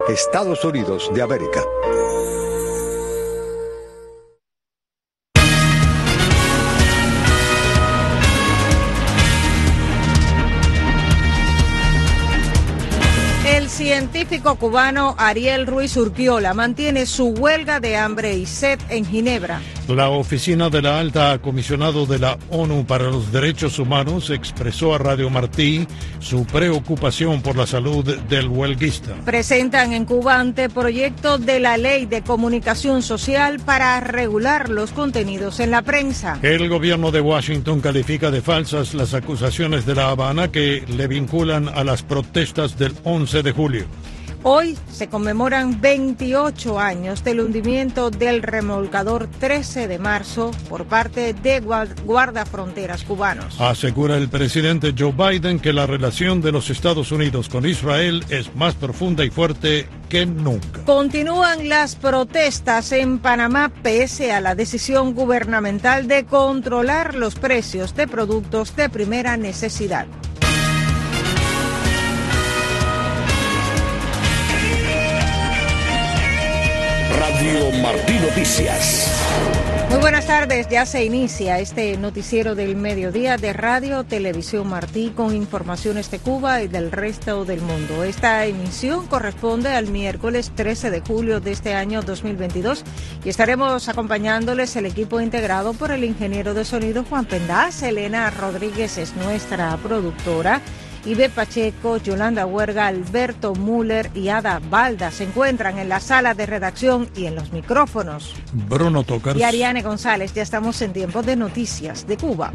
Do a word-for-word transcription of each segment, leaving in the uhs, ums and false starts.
Estados Unidos de América. El científico cubano Ariel Ruiz Urquiola mantiene su huelga de hambre y sed en Ginebra. La oficina de la alta comisionado de la ONU para los Derechos Humanos expresó a Radio Martí su preocupación por la salud del huelguista. Presentan en Cuba anteproyecto de la Ley de Comunicación Social para regular los contenidos en la prensa. El gobierno de Washington califica de falsas las acusaciones de La Habana que le vinculan a las protestas del once de julio. Hoy se conmemoran veintiocho años del hundimiento del remolcador trece de marzo por parte de guardafronteras cubanos. Asegura el presidente Joe Biden que la relación de los Estados Unidos con Israel es más profunda y fuerte que nunca. Continúan las protestas en Panamá pese a la decisión gubernamental de controlar los precios de productos de primera necesidad. Radio Martí Noticias. Muy buenas tardes, ya se inicia este noticiero del mediodía de Radio Televisión Martí con informaciones de Cuba y del resto del mundo. Esta emisión corresponde al miércoles trece de julio de este año dos mil veintidós y estaremos acompañándoles el equipo integrado por el ingeniero de sonido Juan Pendaz. Elena Rodríguez es nuestra productora. Ibe Pacheco, Yolanda Huerga, Alberto Müller y Ada Balda se encuentran en la sala de redacción y en los micrófonos. Bruno Tocars y Ariane González. Ya estamos en tiempo de noticias de Cuba.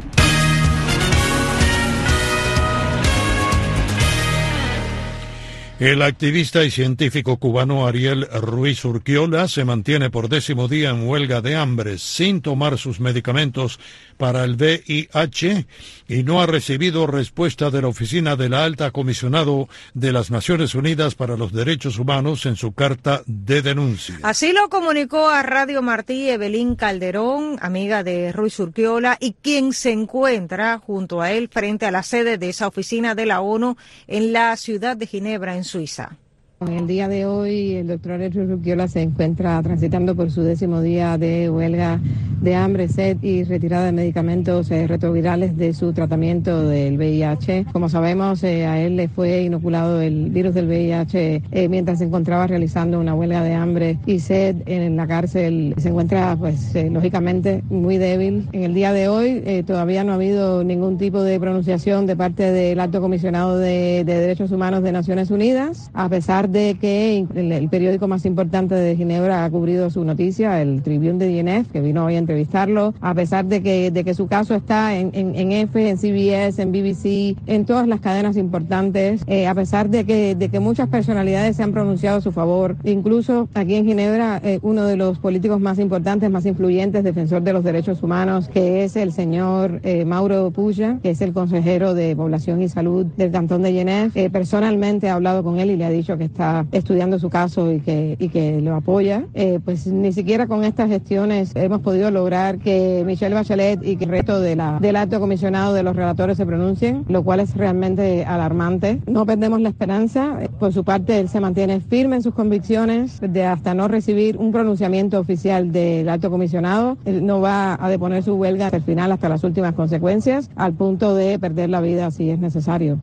El activista y científico cubano Ariel Ruiz Urquiola se mantiene por décimo día en huelga de hambre sin tomar sus medicamentos para el V I H y no ha recibido respuesta de la oficina de la alta comisionado de las Naciones Unidas para los Derechos Humanos en su carta de denuncia. Así lo comunicó a Radio Martí Evelyn Calderón, amiga de Ruiz Urquiola y quien se encuentra junto a él frente a la sede de esa oficina de la ONU en la ciudad de Ginebra, en Suiza. En el día de hoy, el doctor Ruiz Urquiola se encuentra transitando por su décimo día de huelga de hambre, sed y retirada de medicamentos eh, retrovirales de su tratamiento del V I H. Como sabemos, eh, a él le fue inoculado el virus del V I H eh, mientras se encontraba realizando una huelga de hambre y sed en la cárcel. Se encuentra, pues, eh, lógicamente muy débil. En el día de hoy eh, todavía no ha habido ningún tipo de pronunciación de parte del Alto Comisionado de, de Derechos Humanos de Naciones Unidas, a pesar de que el, el periódico más importante de Ginebra ha cubrido su noticia, el Tribune de D N F, que vino hoy a entrevistarlo, a pesar de que, de que su caso está en, en, en F, en C B S, en B B C, en todas las cadenas importantes, eh, a pesar de que, de que muchas personalidades se han pronunciado a su favor, incluso aquí en Ginebra, eh, uno de los políticos más importantes, más influyentes, defensor de los derechos humanos, que es el señor eh, Mauro Pulla, que es el consejero de Población y Salud del Cantón de Genève, eh, personalmente ha hablado con él y le ha dicho que está estudiando su caso y que, y que lo apoya. Eh, pues ni siquiera con estas gestiones hemos podido lograr que Michelle Bachelet y que el resto de la, del alto comisionado de los relatores se pronuncien, lo cual es realmente alarmante. No perdemos la esperanza. Por su parte, él se mantiene firme en sus convicciones de hasta no recibir un pronunciamiento oficial del alto comisionado. Él no va a deponer su huelga hasta el final, hasta las últimas consecuencias, al punto de perder la vida si es necesario.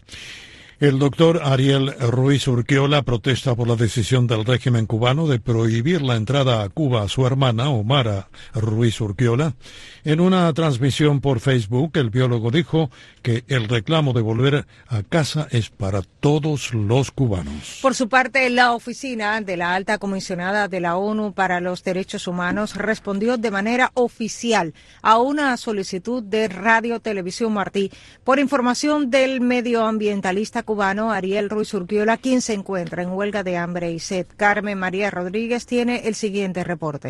El doctor Ariel Ruiz Urquiola protesta por la decisión del régimen cubano de prohibir la entrada a Cuba a su hermana, Omara Ruiz Urquiola. En una transmisión por Facebook, el biólogo dijo que el reclamo de volver a casa es para todos los cubanos. Por su parte, la oficina de la alta comisionada de la ONU para los Derechos Humanos respondió de manera oficial a una solicitud de Radio Televisión Martí por información del medioambientalista cubano Ariel Ruiz Urquiola, quien se encuentra en huelga de hambre y sed. Carmen María Rodríguez tiene el siguiente reporte.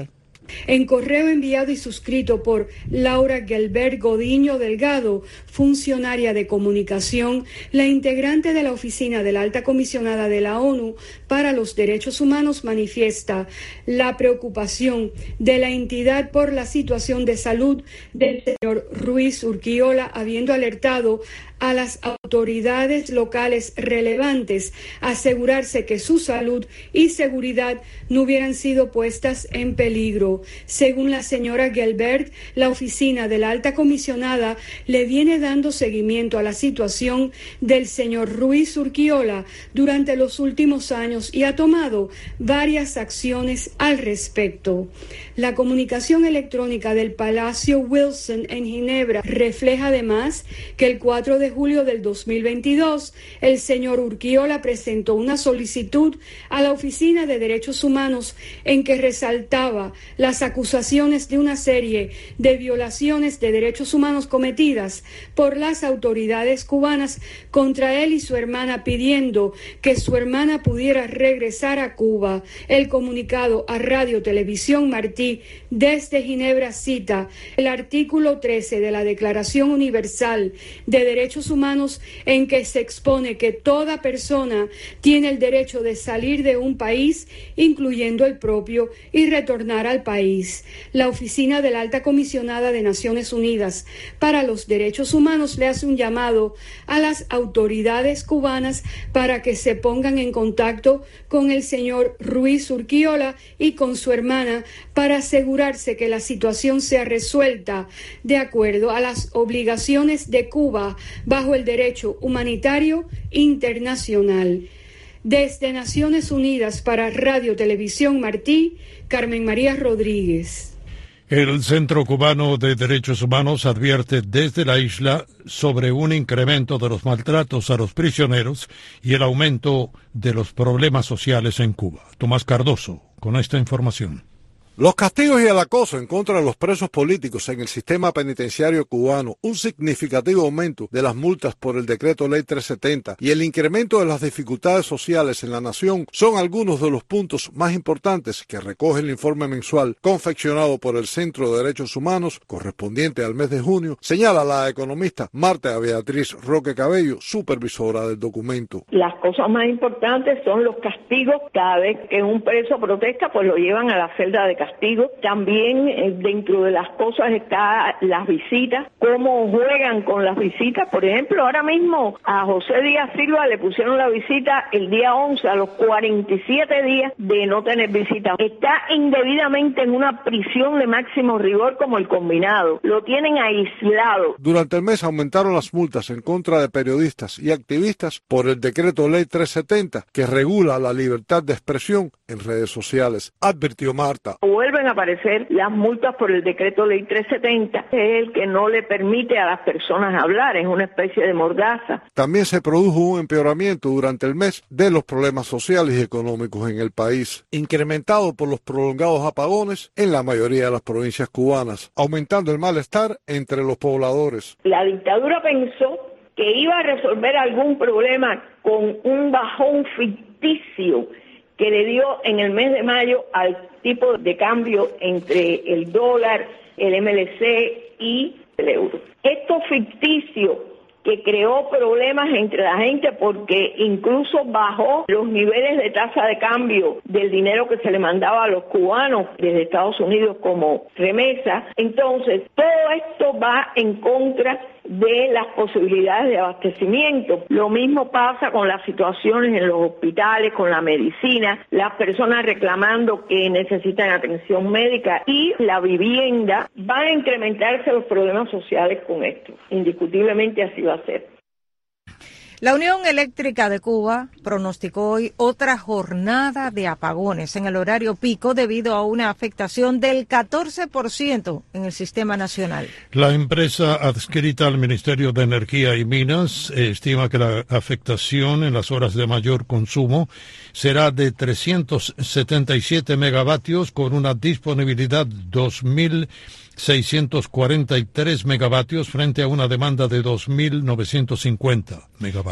En correo enviado y suscrito por Laura Gelbert Godiño Delgado, funcionaria de comunicación, la integrante de la oficina de la Alta Comisionada de la ONU para los Derechos Humanos manifiesta la preocupación de la entidad por la situación de salud del señor Ruiz Urquiola, habiendo alertado a las autoridades locales relevantes a asegurarse que su salud y seguridad no hubieran sido puestas en peligro. Según la señora Gelbert, la oficina de la Alta Comisionada le viene dando seguimiento a la situación del señor Ruiz Urquiola durante los últimos años y ha tomado varias acciones al respecto. La comunicación electrónica del Palacio Wilson en Ginebra refleja además que el cuatro de julio del dos mil veintidós, el señor Urquiola presentó una solicitud a la Oficina de Derechos Humanos en que resaltaba las acusaciones de una serie de violaciones de derechos humanos cometidas por las autoridades cubanas contra él y su hermana, pidiendo que su hermana pudiera regresar a Cuba. El comunicado a Radio Televisión Martí desde Ginebra cita el artículo trece de la Declaración Universal de Derechos Humanos, en que se expone que toda persona tiene el derecho de salir de un país, incluyendo el propio, y retornar al país. La Oficina de la Alta Comisionada de Naciones Unidas para los Derechos Humanos le hace un llamado a las autoridades cubanas para que se pongan en contacto con el señor Ruiz Urquiola y con su hermana para asegurarse que la situación sea resuelta de acuerdo a las obligaciones de Cuba bajo el derecho humanitario internacional. Desde Naciones Unidas para Radio Televisión Martí, Carmen María Rodríguez. El Centro Cubano de Derechos Humanos advierte desde la isla sobre un incremento de los maltratos a los prisioneros y el aumento de los problemas sociales en Cuba. Tomás Cardoso, con esta información. Los castigos y el acoso en contra de los presos políticos en el sistema penitenciario cubano, un significativo aumento de las multas por el decreto ley trescientos setenta y el incremento de las dificultades sociales en la nación son algunos de los puntos más importantes que recoge el informe mensual confeccionado por el Centro de Derechos Humanos correspondiente al mes de junio, señala la economista Marta Beatriz Roque Cabello, supervisora del documento. Las cosas más importantes son los castigos. Cada vez que un preso protesta, pues lo llevan a la celda de castigo. Castigo. También eh, dentro de las cosas está las visitas, cómo juegan con las visitas. Por ejemplo, ahora mismo a José Díaz Silva le pusieron la visita el día once, a los cuarenta y siete días de no tener visita. Está indebidamente en una prisión de máximo rigor como el combinado. Lo tienen aislado. Durante el mes aumentaron las multas en contra de periodistas y activistas por el decreto ley trescientos setenta que regula la libertad de expresión en redes sociales, advirtió Marta. Vuelven a aparecer las multas por el decreto ley trescientos setenta, que es el que no le permite a las personas hablar, es una especie de mordaza. También se produjo un empeoramiento durante el mes de los problemas sociales y económicos en el país, incrementado por los prolongados apagones en la mayoría de las provincias cubanas, aumentando el malestar entre los pobladores. La dictadura pensó que iba a resolver algún problema con un bajón ficticio que le dio en el mes de mayo al tipo de cambio entre el dólar, el M L C y el euro. Esto ficticio que creó problemas entre la gente porque incluso bajó los niveles de tasa de cambio del dinero que se le mandaba a los cubanos desde Estados Unidos como remesa. Entonces, todo esto va en contra de las posibilidades de abastecimiento. Lo mismo pasa con las situaciones en los hospitales, con la medicina, las personas reclamando que necesitan atención médica y la vivienda. Van a incrementarse los problemas sociales con esto. Indiscutiblemente así va a ser. La Unión Eléctrica de Cuba pronosticó hoy otra jornada de apagones en el horario pico debido a una afectación del catorce por ciento en el sistema nacional. La empresa adscrita al Ministerio de Energía y Minas estima que la afectación en las horas de mayor consumo será de trescientos setenta y siete megavatios con una disponibilidad dos mil seiscientos cuarenta y tres megavatios frente a una demanda de dos mil novecientos cincuenta megavatios.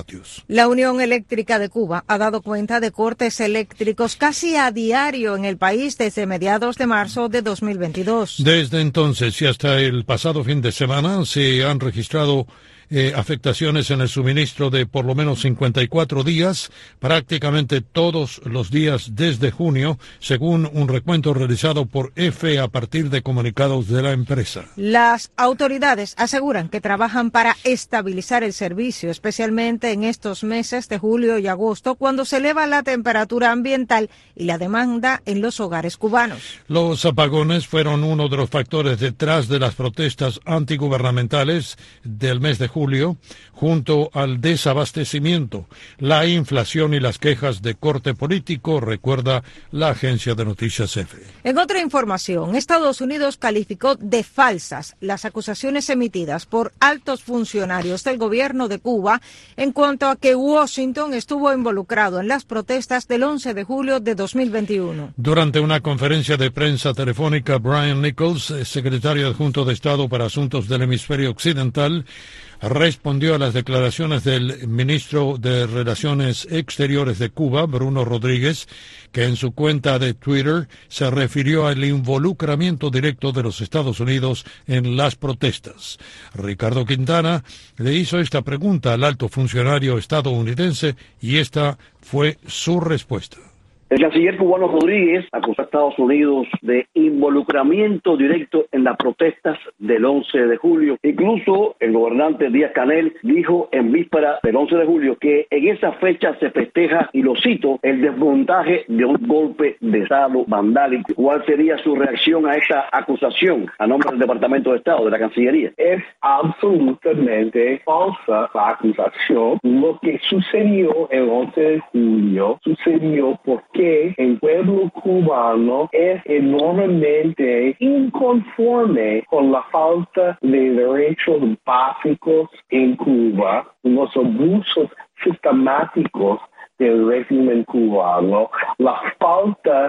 Matius. La Unión Eléctrica de Cuba ha dado cuenta de cortes eléctricos casi a diario en el país desde mediados de marzo de dos mil veintidós. Desde entonces y hasta el pasado fin de semana se han registrado Eh, afectaciones en el suministro de por lo menos cincuenta y cuatro días, prácticamente todos los días desde junio, según un recuento realizado por E F E a partir de comunicados de la empresa. Las autoridades aseguran que trabajan para estabilizar el servicio, especialmente en estos meses de julio y agosto, cuando se eleva la temperatura ambiental y la demanda en los hogares cubanos. Los apagones fueron uno de los factores detrás de las protestas antigubernamentales del mes de julio, junto al desabastecimiento, la inflación y las quejas de corte político, recuerda la agencia de noticias E F E. En otra información, Estados Unidos calificó de falsas las acusaciones emitidas por altos funcionarios del gobierno de Cuba en cuanto a que Washington estuvo involucrado en las protestas del once de julio de dos mil veintiuno. Durante una conferencia de prensa telefónica, Brian Nichols, secretario adjunto de Estado para Asuntos del Hemisferio Occidental, respondió a las declaraciones del ministro de Relaciones Exteriores de Cuba, Bruno Rodríguez, que en su cuenta de Twitter se refirió al involucramiento directo de los Estados Unidos en las protestas. Ricardo Quintana le hizo esta pregunta al alto funcionario estadounidense y esta fue su respuesta. El canciller cubano Rodríguez acusó a Estados Unidos de involucramiento directo en las protestas del once de julio. Incluso el gobernante Díaz-Canel dijo en víspera del once de julio que en esa fecha se festeja, y lo cito, el desmontaje de un golpe de Estado vandálico. ¿Cuál sería su reacción a esta acusación a nombre del Departamento de Estado, de la Cancillería? Es absolutamente falsa la acusación. Lo que sucedió el once de julio sucedió porque el pueblo cubano es enormemente inconforme con la falta de derechos básicos en Cuba, los abusos sistemáticos del régimen cubano, la falta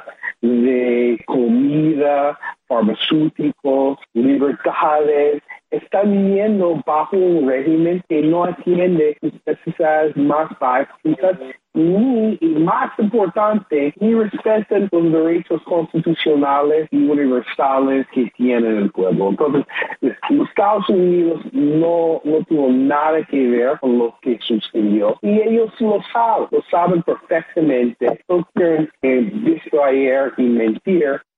de comida, farmacéuticos, libertades. Están viviendo bajo un régimen que no atiende sus necesidades más básicas ni, y más importante, ni respetan los derechos constitucionales y universales que tiene el pueblo. Entonces, los Estados Unidos no, no tuvo nada que ver con lo que sucedió y ellos lo saben, lo saben perfectamente. No quieren eh, distraer y mentir.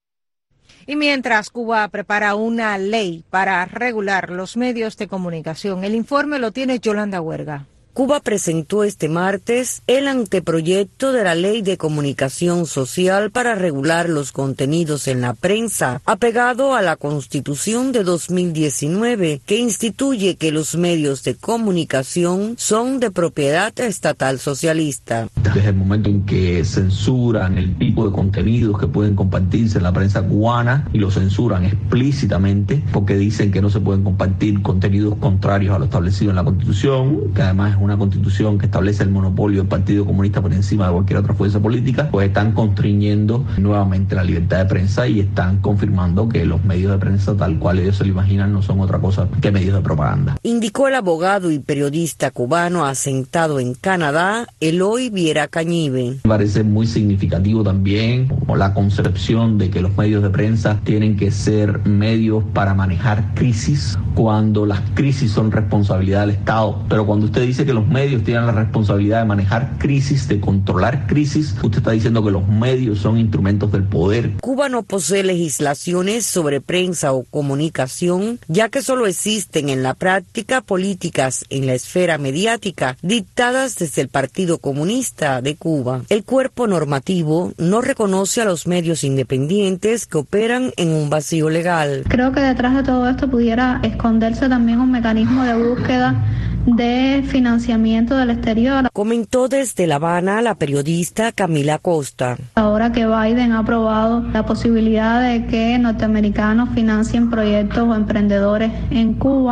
Y mientras Cuba prepara una ley para regular los medios de comunicación, el informe lo tiene Yolanda Huerga. Cuba presentó este martes el anteproyecto de la Ley de Comunicación Social para regular los contenidos en la prensa, apegado a la Constitución de dos mil diecinueve, que instituye que los medios de comunicación son de propiedad estatal socialista. Desde el momento en que censuran el tipo de contenidos que pueden compartirse en la prensa cubana, y lo censuran explícitamente porque dicen que no se pueden compartir contenidos contrarios a lo establecido en la Constitución, que además es una constitución que establece el monopolio del Partido Comunista por encima de cualquier otra fuerza política, pues están constriñendo nuevamente la libertad de prensa y están confirmando que los medios de prensa, tal cual ellos se lo imaginan, no son otra cosa que medios de propaganda. Indicó el abogado y periodista cubano asentado en Canadá, Eloy Viera Cañive. Me parece muy significativo también la concepción de que los medios de prensa tienen que ser medios para manejar crisis, cuando las crisis son responsabilidad del Estado. Pero cuando usted dice que los medios tienen la responsabilidad de manejar crisis, de controlar crisis, usted está diciendo que los medios son instrumentos del poder. Cuba no posee legislaciones sobre prensa o comunicación, ya que solo existen en la práctica políticas en la esfera mediática dictadas desde el Partido Comunista de Cuba. El cuerpo normativo no reconoce a los medios independientes que operan en un vacío legal. Creo que detrás de todo esto pudiera esconderse también un mecanismo de búsqueda de financiamiento del exterior. Comentó desde La Habana la periodista Camila Costa. Ahora que Biden ha aprobado la posibilidad de que norteamericanos financien proyectos o emprendedores en Cuba.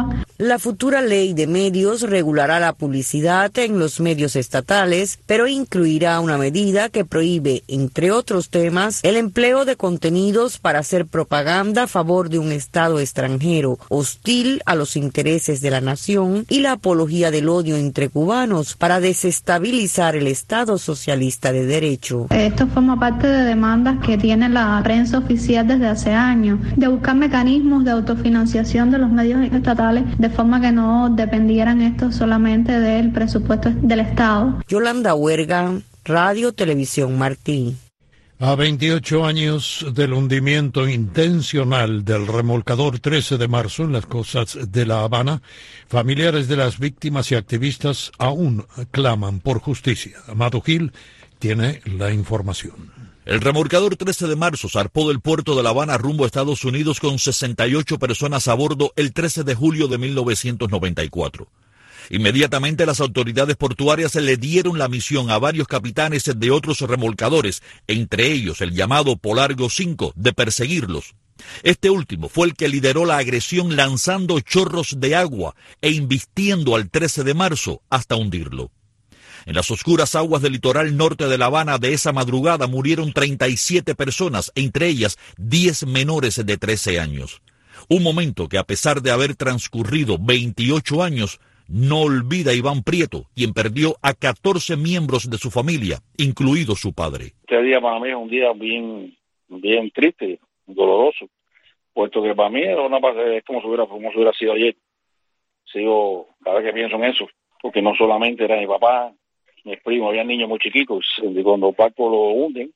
La futura ley de medios regulará la publicidad en los medios estatales, pero incluirá una medida que prohíbe, entre otros temas, el empleo de contenidos para hacer propaganda a favor de un Estado extranjero hostil a los intereses de la nación y la apología del odio entre cubanos para desestabilizar el Estado socialista de derecho. Esto forma parte de demandas que tiene la prensa oficial desde hace años, de buscar mecanismos de autofinanciación de los medios estatales de forma que no dependieran estos solamente del presupuesto del Estado. Yolanda Huerga, Radio Televisión Martí. A veintiocho años del hundimiento intencional del remolcador trece de marzo en las costas de La Habana, familiares de las víctimas y activistas aún claman por justicia. Amado Gil tiene la información. El remolcador trece de marzo zarpó del puerto de La Habana rumbo a Estados Unidos con sesenta y ocho personas a bordo el trece de julio de mil novecientos noventa y cuatro. Inmediatamente las autoridades portuarias le dieron la misión a varios capitanes de otros remolcadores, entre ellos el llamado Polargo cinco, de perseguirlos. Este último fue el que lideró la agresión lanzando chorros de agua e invistiendo al trece de marzo hasta hundirlo. En las oscuras aguas del litoral norte de La Habana de esa madrugada murieron treinta y siete personas, entre ellas diez menores de trece años. Un momento que, a pesar de haber transcurrido veintiocho años, no olvida Iván Prieto, quien perdió a catorce miembros de su familia, incluido su padre. Este día para mí es un día bien, bien triste, doloroso, puesto que para mí era una, es como si hubiera, como si hubiera sido ayer. Sigo, cada vez que pienso en eso, porque no solamente era mi papá, mis primos, había niños muy chiquitos, y cuando Paco lo hunden,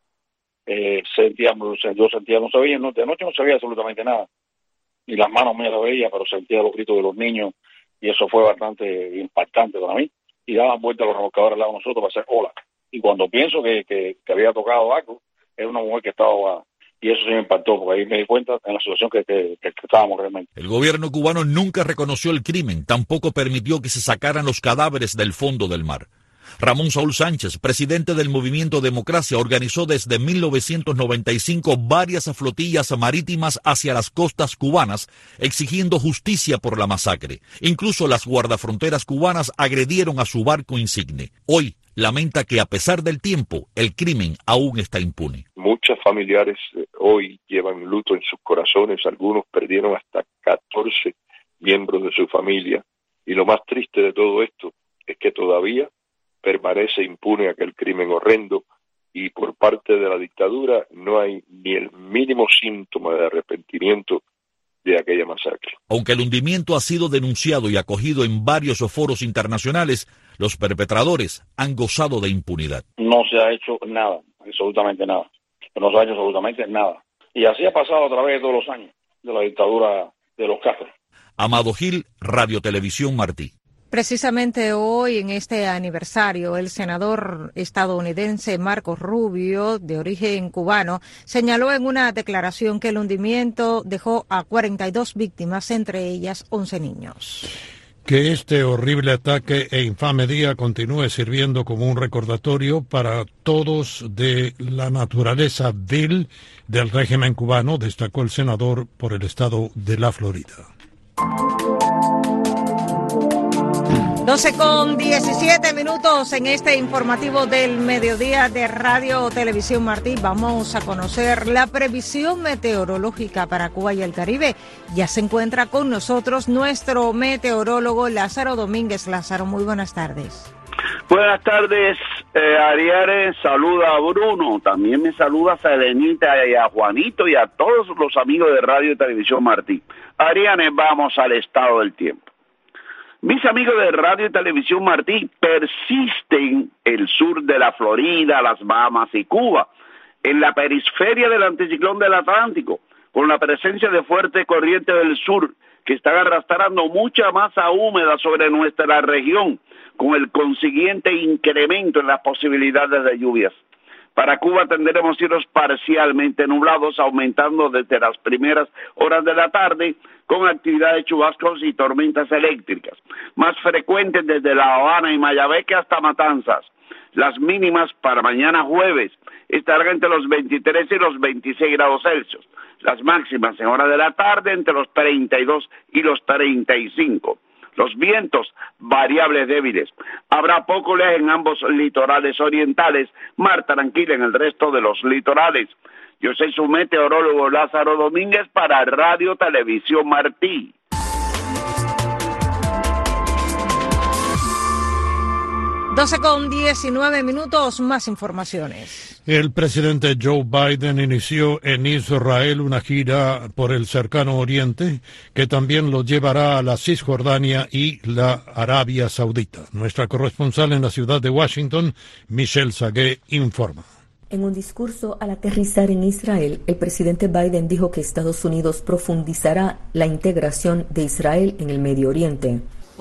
eh, sentíamos, yo sentía, no sabía, no, de noche no sabía absolutamente nada, ni las manos mías las veía, pero sentía los gritos de los niños, y eso fue bastante impactante para mí, y daban vueltas los remolcadores al lado de nosotros para hacer ola, y cuando pienso que, que, que había tocado Paco, era una mujer que estaba, y eso sí me impactó, porque ahí me di cuenta en la situación que, que, que estábamos realmente. El gobierno cubano nunca reconoció el crimen, tampoco permitió que se sacaran los cadáveres del fondo del mar. Ramón Saúl Sánchez, presidente del Movimiento Democracia, organizó desde mil novecientos noventa y cinco varias flotillas marítimas hacia las costas cubanas, exigiendo justicia por la masacre. Incluso las guardafronteras cubanas agredieron a su barco insigne. Hoy lamenta que, a pesar del tiempo, el crimen aún está impune. Muchos familiares hoy llevan luto en sus corazones, algunos perdieron hasta catorce miembros de su familia. Y lo más triste de todo esto es que todavía permanece impune aquel crimen horrendo y por parte de la dictadura no hay ni el mínimo síntoma de arrepentimiento de aquella masacre. Aunque el hundimiento ha sido denunciado y acogido en varios foros internacionales, los perpetradores han gozado de impunidad. No se ha hecho nada, absolutamente nada. No se ha hecho absolutamente nada. Y así ha pasado a través de todos los años de la dictadura de los Castro. Amado Gil, Radio Televisión Martí. Precisamente hoy, en este aniversario, el senador estadounidense Marco Rubio, de origen cubano, señaló en una declaración que el hundimiento dejó a cuarenta y dos víctimas, entre ellas once niños. Que este horrible ataque e infame día continúe sirviendo como un recordatorio para todos de la naturaleza vil del régimen cubano, destacó el senador por el estado de la Florida. doce con diecisiete minutos en este informativo del mediodía de Radio Televisión Martí. Vamos a conocer la previsión meteorológica para Cuba y el Caribe. Ya se encuentra con nosotros nuestro meteorólogo Lázaro Domínguez. Lázaro, muy buenas tardes. Buenas tardes, eh, Ariane, saluda a Bruno, también me saluda a Selenita y a Juanito y a todos los amigos de Radio Televisión Martí. Ariane, vamos al estado del tiempo. Mis amigos de Radio y Televisión Martí, persisten el sur de la Florida, las Bahamas y Cuba, en la periferia del anticiclón del Atlántico, con la presencia de fuertes corrientes del sur que están arrastrando mucha masa húmeda sobre nuestra región, con el consiguiente incremento en las posibilidades de lluvias. Para Cuba tendremos cielos parcialmente nublados, aumentando desde las primeras horas de la tarde, con actividad de chubascos y tormentas eléctricas, más frecuentes desde La Habana y Mayabeque hasta Matanzas. Las mínimas para mañana jueves estarán entre los veintitrés y los veintiséis grados Celsius. Las máximas en hora de la tarde entre los treinta y dos y los treinta y cinco. Los vientos variables débiles. Habrá poco oleaje en ambos litorales orientales, mar tranquila en el resto de los litorales. Yo soy su meteorólogo Lázaro Domínguez para Radio Televisión Martí. doce con diecinueve minutos, más informaciones. El presidente Joe Biden inició en Israel una gira por el cercano oriente que también lo llevará a la Cisjordania y la Arabia Saudita. Nuestra corresponsal en la ciudad de Washington, Michelle Sagué, informa. En un discurso al aterrizar en Israel, el presidente Biden dijo que Estados Unidos profundizará la integración de Israel en el Medio Oriente.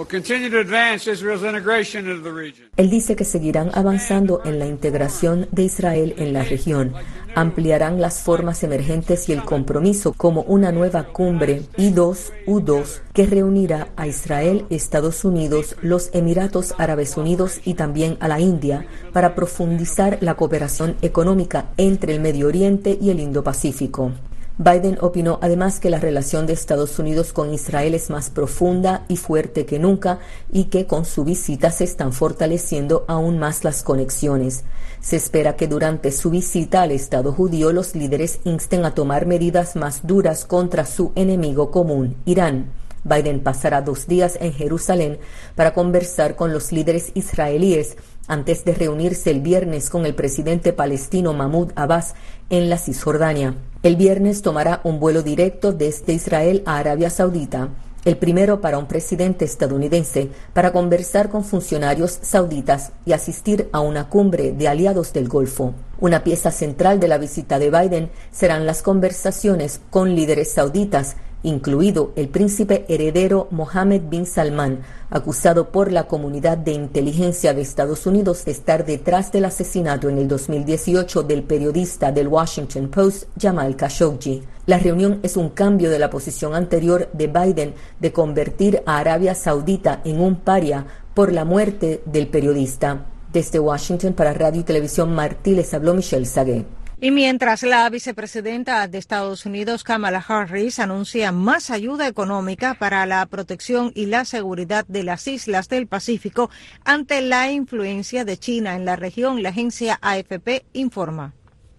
Él dice que seguirán avanzando en la integración de Israel en la región, ampliarán las formas emergentes y el compromiso como una nueva cumbre I dos U dos que reunirá a Israel, Estados Unidos, los Emiratos Árabes Unidos y también a la India para profundizar la cooperación económica entre el Medio Oriente y el Indo-Pacífico. Biden opinó además que la relación de Estados Unidos con Israel es más profunda y fuerte que nunca y que con su visita se están fortaleciendo aún más las conexiones. Se espera que durante su visita al Estado judío los líderes insten a tomar medidas más duras contra su enemigo común, Irán. Biden pasará dos días en Jerusalén para conversar con los líderes israelíes antes de reunirse el viernes con el presidente palestino Mahmoud Abbas en la Cisjordania. El viernes tomará un vuelo directo desde Israel a Arabia Saudita, el primero para un presidente estadounidense, para conversar con funcionarios sauditas y asistir a una cumbre de aliados del Golfo. Una pieza central de la visita de Biden serán las conversaciones con líderes sauditas, incluido el príncipe heredero Mohammed bin Salman, acusado por la comunidad de inteligencia de Estados Unidos de estar detrás del asesinato en el dos mil dieciocho del periodista del Washington Post, Jamal Khashoggi. La reunión es un cambio de la posición anterior de Biden de convertir a Arabia Saudita en un paria por la muerte del periodista. Desde Washington para Radio y Televisión Martí les habló Michelle Sagué. Y mientras la vicepresidenta de Estados Unidos, Kamala Harris, anuncia más ayuda económica para la protección y la seguridad de las islas del Pacífico ante la influencia de China en la región, la agencia A F P informa.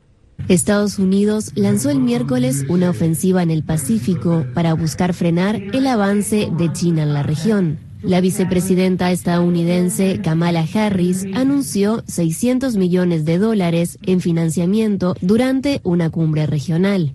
Estados Unidos lanzó el miércoles una ofensiva en el Pacífico para buscar frenar el avance de China en la región. La vicepresidenta estadounidense Kamala Harris anunció seiscientos millones de dólares en financiamiento durante una cumbre regional.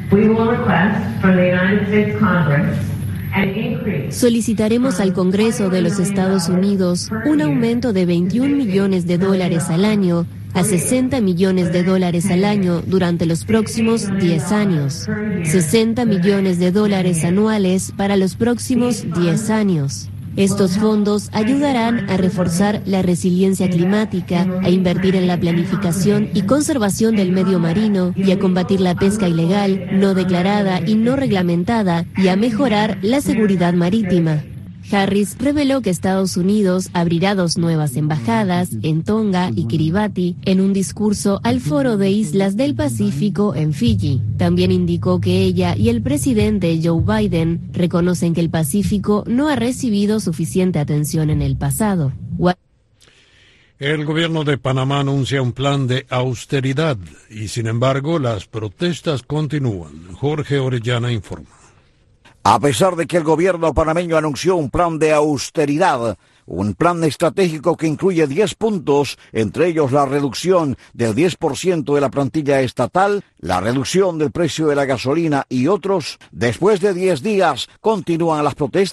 Solicitaremos al Congreso de los Estados Unidos un aumento de veintiún millones de dólares al año a sesenta millones de dólares al año durante los próximos diez años. sesenta millones de dólares anuales para los próximos diez años. Estos fondos ayudarán a reforzar la resiliencia climática, a invertir en la planificación y conservación del medio marino y a combatir la pesca ilegal, no declarada y no reglamentada y a mejorar la seguridad marítima. Harris reveló que Estados Unidos abrirá dos nuevas embajadas en Tonga y Kiribati en un discurso al Foro de Islas del Pacífico en Fiji. También indicó que ella y el presidente Joe Biden reconocen que el Pacífico no ha recibido suficiente atención en el pasado. El gobierno de Panamá anuncia un plan de austeridad y, sin embargo, las protestas continúan. Jorge Orellana informa. A pesar de que el gobierno panameño anunció un plan de austeridad, un plan estratégico que incluye diez puntos, entre ellos la reducción del diez por ciento de la plantilla estatal, la reducción del precio de la gasolina y otros, después de diez días continúan las protestas.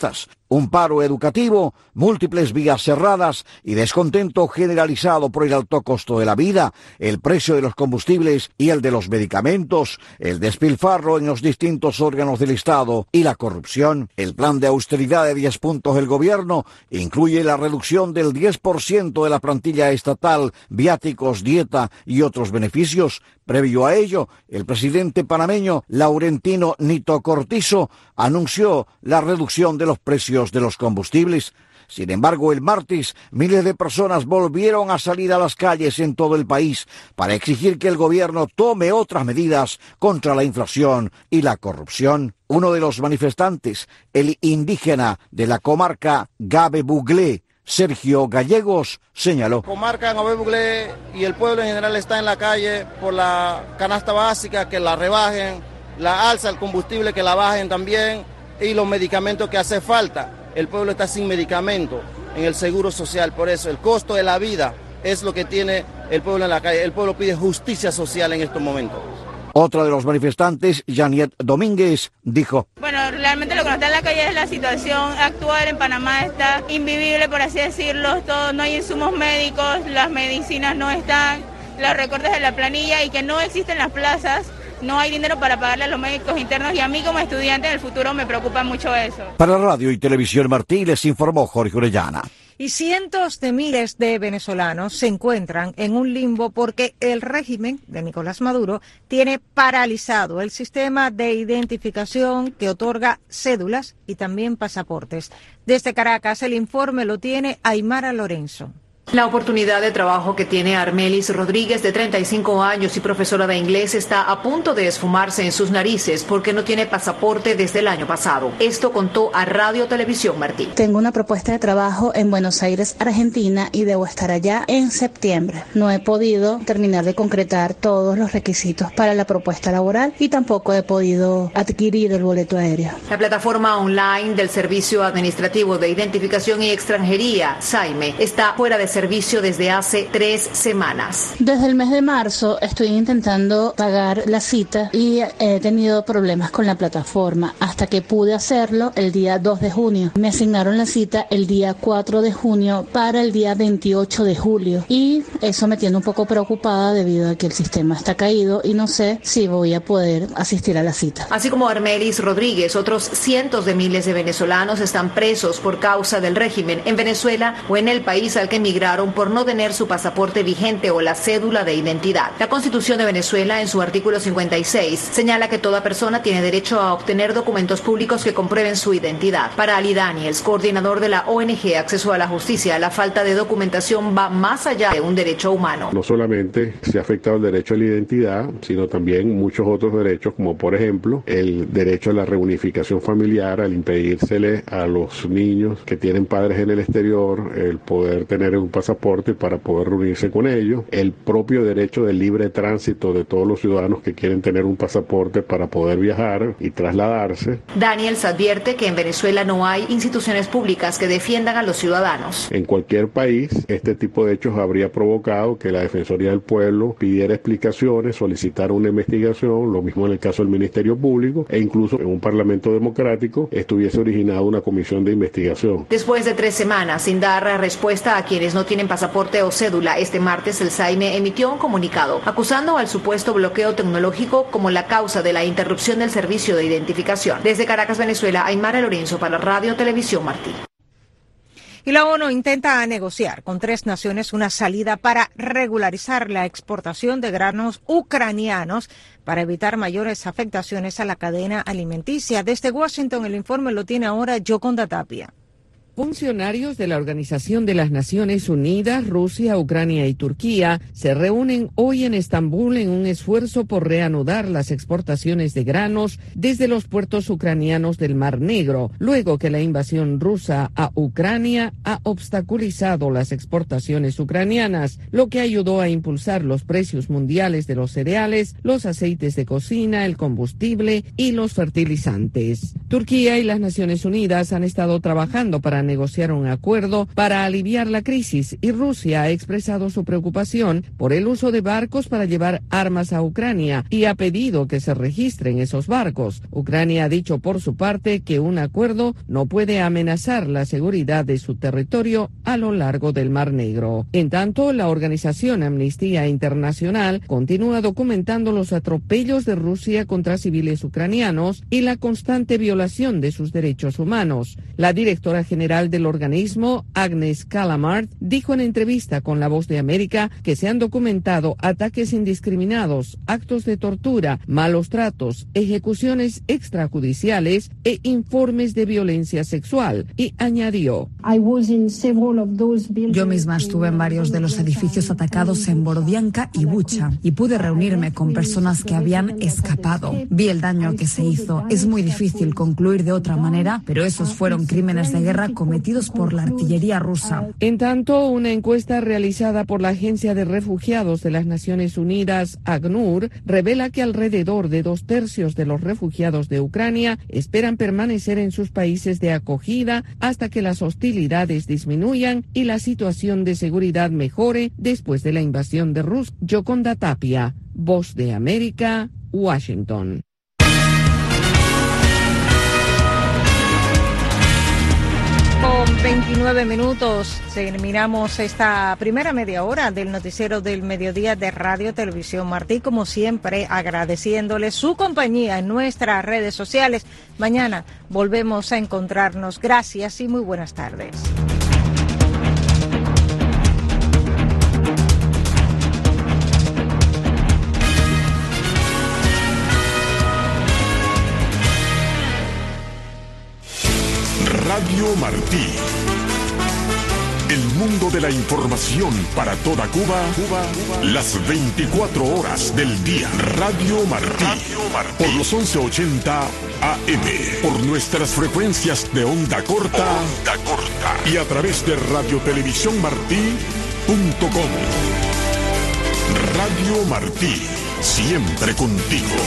Un paro educativo, múltiples vías cerradas y descontento generalizado por el alto costo de la vida, el precio de los combustibles y el de los medicamentos, el despilfarro en los distintos órganos del Estado y la corrupción. El plan de austeridad de diez puntos del gobierno incluye la reducción del diez por ciento de la plantilla estatal, viáticos, dieta y otros beneficios. Previo a ello, el presidente panameño Laurentino Nito Cortizo anunció la reducción de los precios de los combustibles. Sin embargo, el martes, miles de personas volvieron a salir a las calles en todo el país para exigir que el gobierno tome otras medidas contra la inflación y la corrupción. Uno de los manifestantes, el indígena de la comarca Gabe Buglé, Sergio Gallegos, señaló. Comarca Gabe Buglé y el pueblo en general está en la calle por la canasta básica, que la rebajen, la alza del combustible, que la bajen también, y los medicamentos que hace falta. El pueblo está sin medicamento en el seguro social, por eso el costo de la vida es lo que tiene el pueblo en la calle. El pueblo pide justicia social en estos momentos. Otra de los manifestantes, Janiet Domínguez, dijo: Bueno, realmente lo que nos está en la calle es la situación actual en Panamá, está invivible, por así decirlo. Todo, no hay insumos médicos, las medicinas no están, los recortes de la planilla y que no existen las plazas. No hay dinero para pagarle a los médicos internos y a mí como estudiante en el futuro me preocupa mucho eso. Para Radio y Televisión Martí les informó Jorge Orellana. Y cientos de miles de venezolanos se encuentran en un limbo porque el régimen de Nicolás Maduro tiene paralizado el sistema de identificación que otorga cédulas y también pasaportes. Desde Caracas el informe lo tiene Aymara Lorenzo. La oportunidad de trabajo que tiene Armelis Rodríguez, de treinta y cinco años y profesora de inglés, está a punto de esfumarse en sus narices porque no tiene pasaporte desde el año pasado. Esto contó a Radio Televisión Martí. Tengo una propuesta de trabajo en Buenos Aires, Argentina, y debo estar allá en septiembre. No he podido terminar de concretar todos los requisitos para la propuesta laboral y tampoco he podido adquirir el boleto aéreo. La plataforma online del Servicio Administrativo de Identificación y Extranjería, SAIME, está fuera de servicio desde hace tres semanas. Desde el mes de marzo estoy intentando pagar la cita y he tenido problemas con la plataforma hasta que pude hacerlo el día dos de junio. Me asignaron la cita el día cuatro de junio para el día veintiocho de julio y eso me tiene un poco preocupada debido a que el sistema está caído y no sé si voy a poder asistir a la cita. Así como Armelis Rodríguez, otros cientos de miles de venezolanos están presos por causa del régimen en Venezuela o en el país al que emigraron por no tener su pasaporte vigente o la cédula de identidad. La Constitución de Venezuela, en su artículo cincuenta y seis, señala que toda persona tiene derecho a obtener documentos públicos que comprueben su identidad. Para Ali Daniels, coordinador de la O N G Acceso a la Justicia, la falta de documentación va más allá de un derecho humano. No solamente se ha afectado el derecho a la identidad, sino también muchos otros derechos, como por ejemplo el derecho a la reunificación familiar, al impedírsele a los niños que tienen padres en el exterior el poder tener un pasaporte para poder reunirse con ellos, el propio derecho de libre tránsito de todos los ciudadanos que quieren tener un pasaporte para poder viajar y trasladarse. Daniels advierte que en Venezuela no hay instituciones públicas que defiendan a los ciudadanos. En cualquier país, este tipo de hechos habría provocado que la Defensoría del Pueblo pidiera explicaciones, solicitara una investigación, lo mismo en el caso del Ministerio Público, e incluso en un parlamento democrático estuviese originado una comisión de investigación. Después de tres semanas sin dar respuesta a quienes no tienen pasaporte o cédula, este martes el SAIME emitió un comunicado acusando al supuesto bloqueo tecnológico como la causa de la interrupción del servicio de identificación. Desde Caracas, Venezuela, Aymara Lorenzo para Radio Televisión Martí. Y la ONU intenta negociar con tres naciones una salida para regularizar la exportación de granos ucranianos para evitar mayores afectaciones a la cadena alimenticia. Desde Washington el informe lo tiene ahora Yoconda Tapia. Funcionarios de la Organización de las Naciones Unidas, Rusia, Ucrania y Turquía se reúnen hoy en Estambul en un esfuerzo por reanudar las exportaciones de granos desde los puertos ucranianos del Mar Negro, luego que la invasión rusa a Ucrania ha obstaculizado las exportaciones ucranianas, lo que ayudó a impulsar los precios mundiales de los cereales, los aceites de cocina, el combustible y los fertilizantes. Turquía y las Naciones Unidas han estado trabajando para negociar un acuerdo para aliviar la crisis y Rusia ha expresado su preocupación por el uso de barcos para llevar armas a Ucrania y ha pedido que se registren esos barcos. Ucrania ha dicho por su parte que un acuerdo no puede amenazar la seguridad de su territorio a lo largo del Mar Negro. En tanto, la organización Amnistía Internacional continúa documentando los atropellos de Rusia contra civiles ucranianos y la constante violación de sus derechos humanos. La directora general del organismo, Agnes Callamard, dijo en entrevista con La Voz de América que se han documentado ataques indiscriminados, actos de tortura, malos tratos, ejecuciones extrajudiciales e informes de violencia sexual, y añadió: Yo misma estuve en varios de los edificios atacados en Borodianka y Bucha y pude reunirme con personas que habían escapado. Vi el daño que se hizo. Es muy difícil concluir de otra manera, pero esos fueron crímenes de guerra cometidos por la artillería rusa. En tanto, una encuesta realizada por la Agencia de Refugiados de las Naciones Unidas, ACNUR, revela que alrededor de dos tercios de los refugiados de Ucrania esperan permanecer en sus países de acogida hasta que las hostilidades disminuyan y la situación de seguridad mejore después de la invasión de Rusia. Yoconda Tapia, Voz de América, Washington. Con veintinueve minutos terminamos esta primera media hora del noticiero del mediodía de Radio Televisión Martí, como siempre agradeciéndole su compañía en nuestras redes sociales. Mañana volvemos a encontrarnos. Gracias y muy buenas tardes. Radio Martí. El mundo de la información para toda Cuba, Cuba, las veinticuatro horas del día. Radio Martí. Radio Martí. Por los once ochenta A M. Por nuestras frecuencias de onda corta. Onda corta. Y a través de radio televisión martí punto com. Radio Martí. Siempre contigo.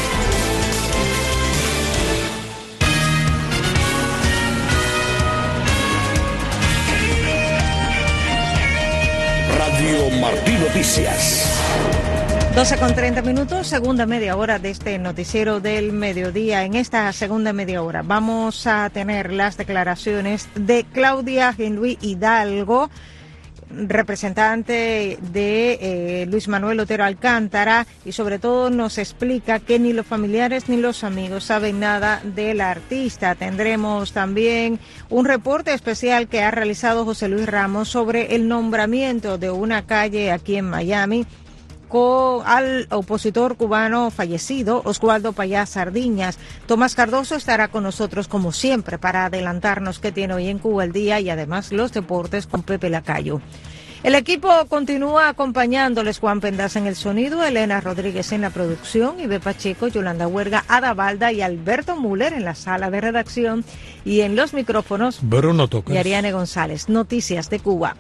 Radio Martí Noticias. doce con treinta minutos, segunda media hora de este noticiero del mediodía. En esta segunda media hora vamos a tener las declaraciones de Claudia Henry Hidalgo, representante de eh, Luis Manuel Otero Alcántara, y sobre todo nos explica que ni los familiares ni los amigos saben nada del artista. Tendremos también un reporte especial que ha realizado José Luis Ramos sobre el nombramiento de una calle aquí en Miami con, al opositor cubano fallecido, Oswaldo Payá Sardiñas. Tomás Cardoso estará con nosotros como siempre para adelantarnos qué tiene hoy en Cuba el día y además los deportes con Pepe Lacayo. El equipo continúa acompañándoles: Juan Pendas en el sonido, Elena Rodríguez en la producción, Ibe Pacheco, Yolanda Huerga, Ada Balda y Alberto Müller en la sala de redacción, y en los micrófonos Bruno Tocas y Ariane González. Noticias de Cuba.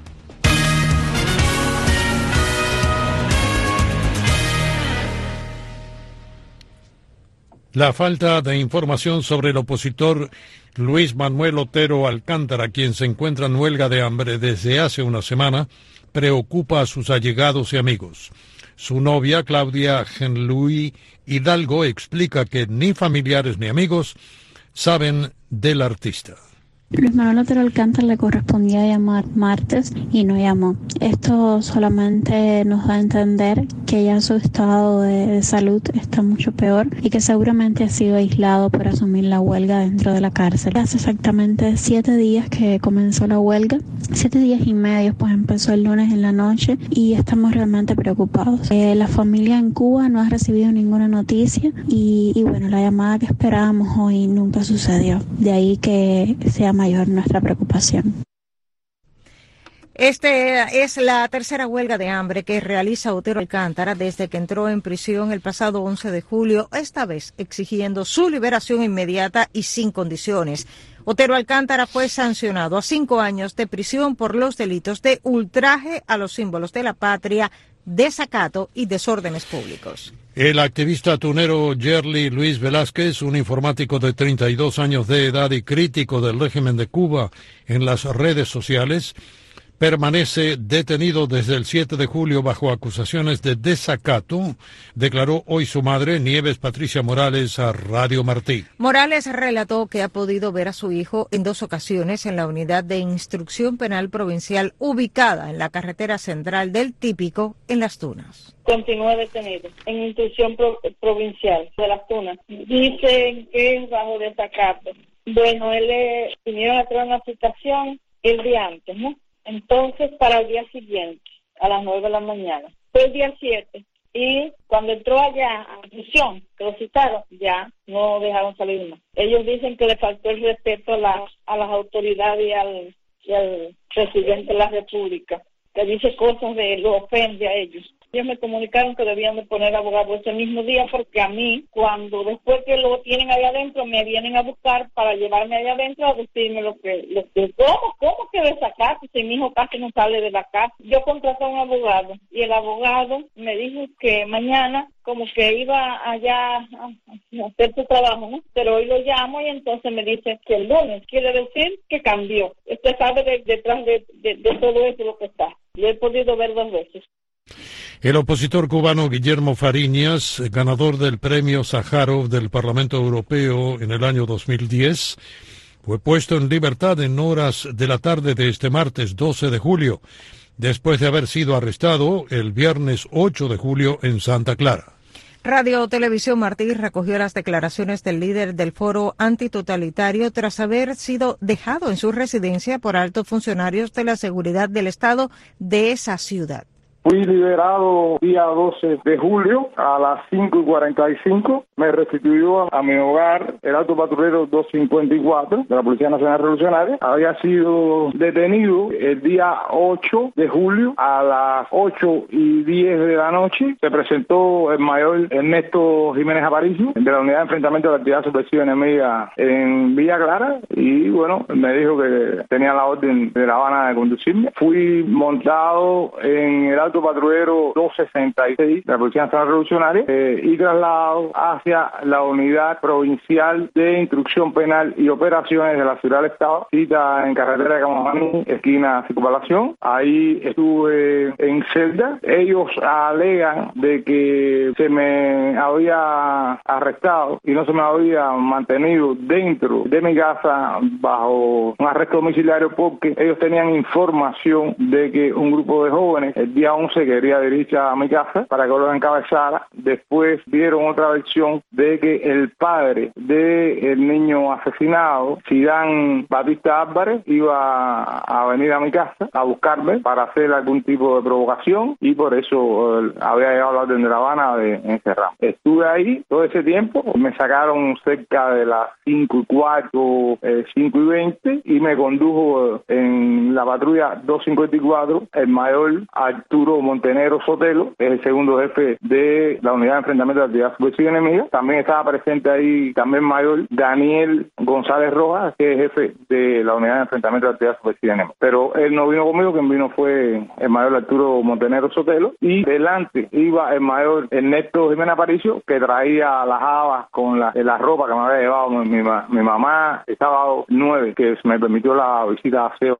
La falta de información sobre el opositor Luis Manuel Otero Alcántara, quien se encuentra en huelga de hambre desde hace una semana, preocupa a sus allegados y amigos. Su novia, Claudia Henry Hidalgo, explica que ni familiares ni amigos saben del artista. Luis Manuel Otero Alcántara le correspondía llamar martes y no llamó. Esto solamente nos da a entender que ya su estado de, de salud está mucho peor y que seguramente ha sido aislado por asumir la huelga dentro de la cárcel. Hace exactamente siete días que comenzó la huelga, siete días y medio, pues empezó el lunes en la noche y estamos realmente preocupados. Eh, la familia en Cuba no ha recibido ninguna noticia y, y bueno, la llamada que esperábamos hoy nunca sucedió. De ahí que sea mayor nuestra preocupación. Este es la tercera huelga de hambre que realiza Otero Alcántara desde que entró en prisión el pasado once de julio, esta vez exigiendo su liberación inmediata y sin condiciones. Otero Alcántara fue sancionado a cinco años de prisión por los delitos de ultraje a los símbolos de la patria, desacato y desórdenes públicos. El activista tunero Yerli Luis Velázquez, un informático de treinta y dos años de edad y crítico del régimen de Cuba en las redes sociales, permanece detenido desde el siete de julio bajo acusaciones de desacato, declaró hoy su madre, Nieves Patricia Morales, a Radio Martí. Morales relató que ha podido ver a su hijo en dos ocasiones en la unidad de instrucción penal provincial ubicada en la carretera central del Típico, en Las Tunas. Continúa detenido en instrucción pro provincial de Las Tunas. Dicen que es bajo desacato. Bueno, él le vinieron a traer una citación el día antes, ¿no? Entonces, para el día siguiente, a las nueve de la mañana. Fue el día siete. Y cuando entró allá a prisión, que lo citaron, ya no dejaron salir más. Ellos dicen que le faltó el respeto a, la, a las autoridades y al, y al presidente de la República, que dice cosas de lo ofende a ellos. Ellos me comunicaron que debían de poner abogado ese mismo día porque a mí, cuando después que lo tienen allá adentro, me vienen a buscar para llevarme allá adentro a decirme lo que... Lo que ¿Cómo? ¿Cómo que de sacar? Si mi hijo casi no sale de la casa. Yo contraté a un abogado y el abogado me dijo que mañana como que iba allá a hacer su trabajo, ¿no? Pero hoy lo llamo y entonces me dice que el lunes quiere decir que cambió. Usted sabe de, detrás de, de, de todo eso lo que está. Lo he podido ver dos veces. El opositor cubano Guillermo Fariñas, ganador del premio Sájarov del Parlamento Europeo en el año dos mil diez, fue puesto en libertad en horas de la tarde de este martes doce de julio, después de haber sido arrestado el viernes ocho de julio en Santa Clara. Radio Televisión Martí recogió las declaraciones del líder del foro antitotalitario tras haber sido dejado en su residencia por altos funcionarios de la seguridad del Estado de esa ciudad. Fui liberado día doce de julio a las cinco y cuarenta y cinco. Me restituyó a mi hogar el auto patrullero doscientos cincuenta y cuatro de la Policía Nacional Revolucionaria. Había sido detenido el día ocho de julio a las ocho y diez de la noche. Se presentó el mayor Ernesto Jiménez Aparicio de la Unidad de Enfrentamiento de la Actividad Subversiva Enemiga en Villa Clara y bueno, me dijo que tenía la orden de La Habana de conducirme. Fui montado en el auto patrullero doscientos sesenta y seis de la Policía Nacional Revolucionaria eh, y trasladado hacia la Unidad Provincial de Instrucción Penal y Operaciones de la Ciudad del Estado, cita en carretera de Camamaní, esquina Circunvalación. Ahí estuve en celda. Ellos alegan de que se me había arrestado y no se me había mantenido dentro de mi casa bajo un arresto domiciliario porque ellos tenían información de que un grupo de jóvenes el día once quería dirigirse a mi casa para que lo encabezara. Después dieron otra versión de que el padre del niño asesinado, Sidán Batista Álvarez, iba a venir a mi casa a buscarme para hacer algún tipo de provocación y por eso eh, había llegado la orden de La Habana de encerrar. Estuve ahí todo ese tiempo, me sacaron cerca de las cinco y cuatro, eh, cinco y veinte y me condujo en la patrulla doscientos cincuenta y cuatro el mayor Arturo Montenegro Sotelo, es el segundo jefe de la Unidad de Enfrentamiento de la Actividad Subversiva Enemiga. También estaba presente ahí también mayor Daniel González Rojas, que es jefe de la Unidad de Enfrentamiento de la Actividad Subversiva Enemiga. Pero él no vino conmigo, quien vino fue el mayor Arturo Montenegro Sotelo y delante iba el mayor Ernesto Jiménez Aparicio, que traía las habas con la, la ropa que me había llevado mi, mi, mi mamá el sábado nueve, que me permitió la visita a aseo.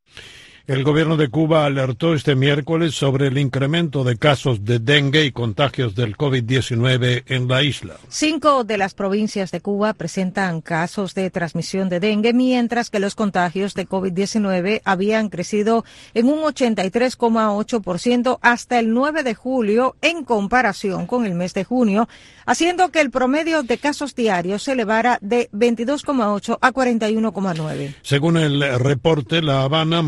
El gobierno de Cuba alertó este miércoles sobre el incremento de casos de dengue y contagios del COVID diecinueve en la isla. Cinco de las provincias de Cuba presentan casos de transmisión de dengue, mientras que los contagios de COVID diecinueve habían crecido en un ochenta y tres coma ocho por ciento hasta el nueve de julio en comparación con el mes de junio, haciendo que el promedio de casos diarios se elevara de veintidós coma ocho a cuarenta y uno coma nueve. Según el reporte, La Habana, Mayabeque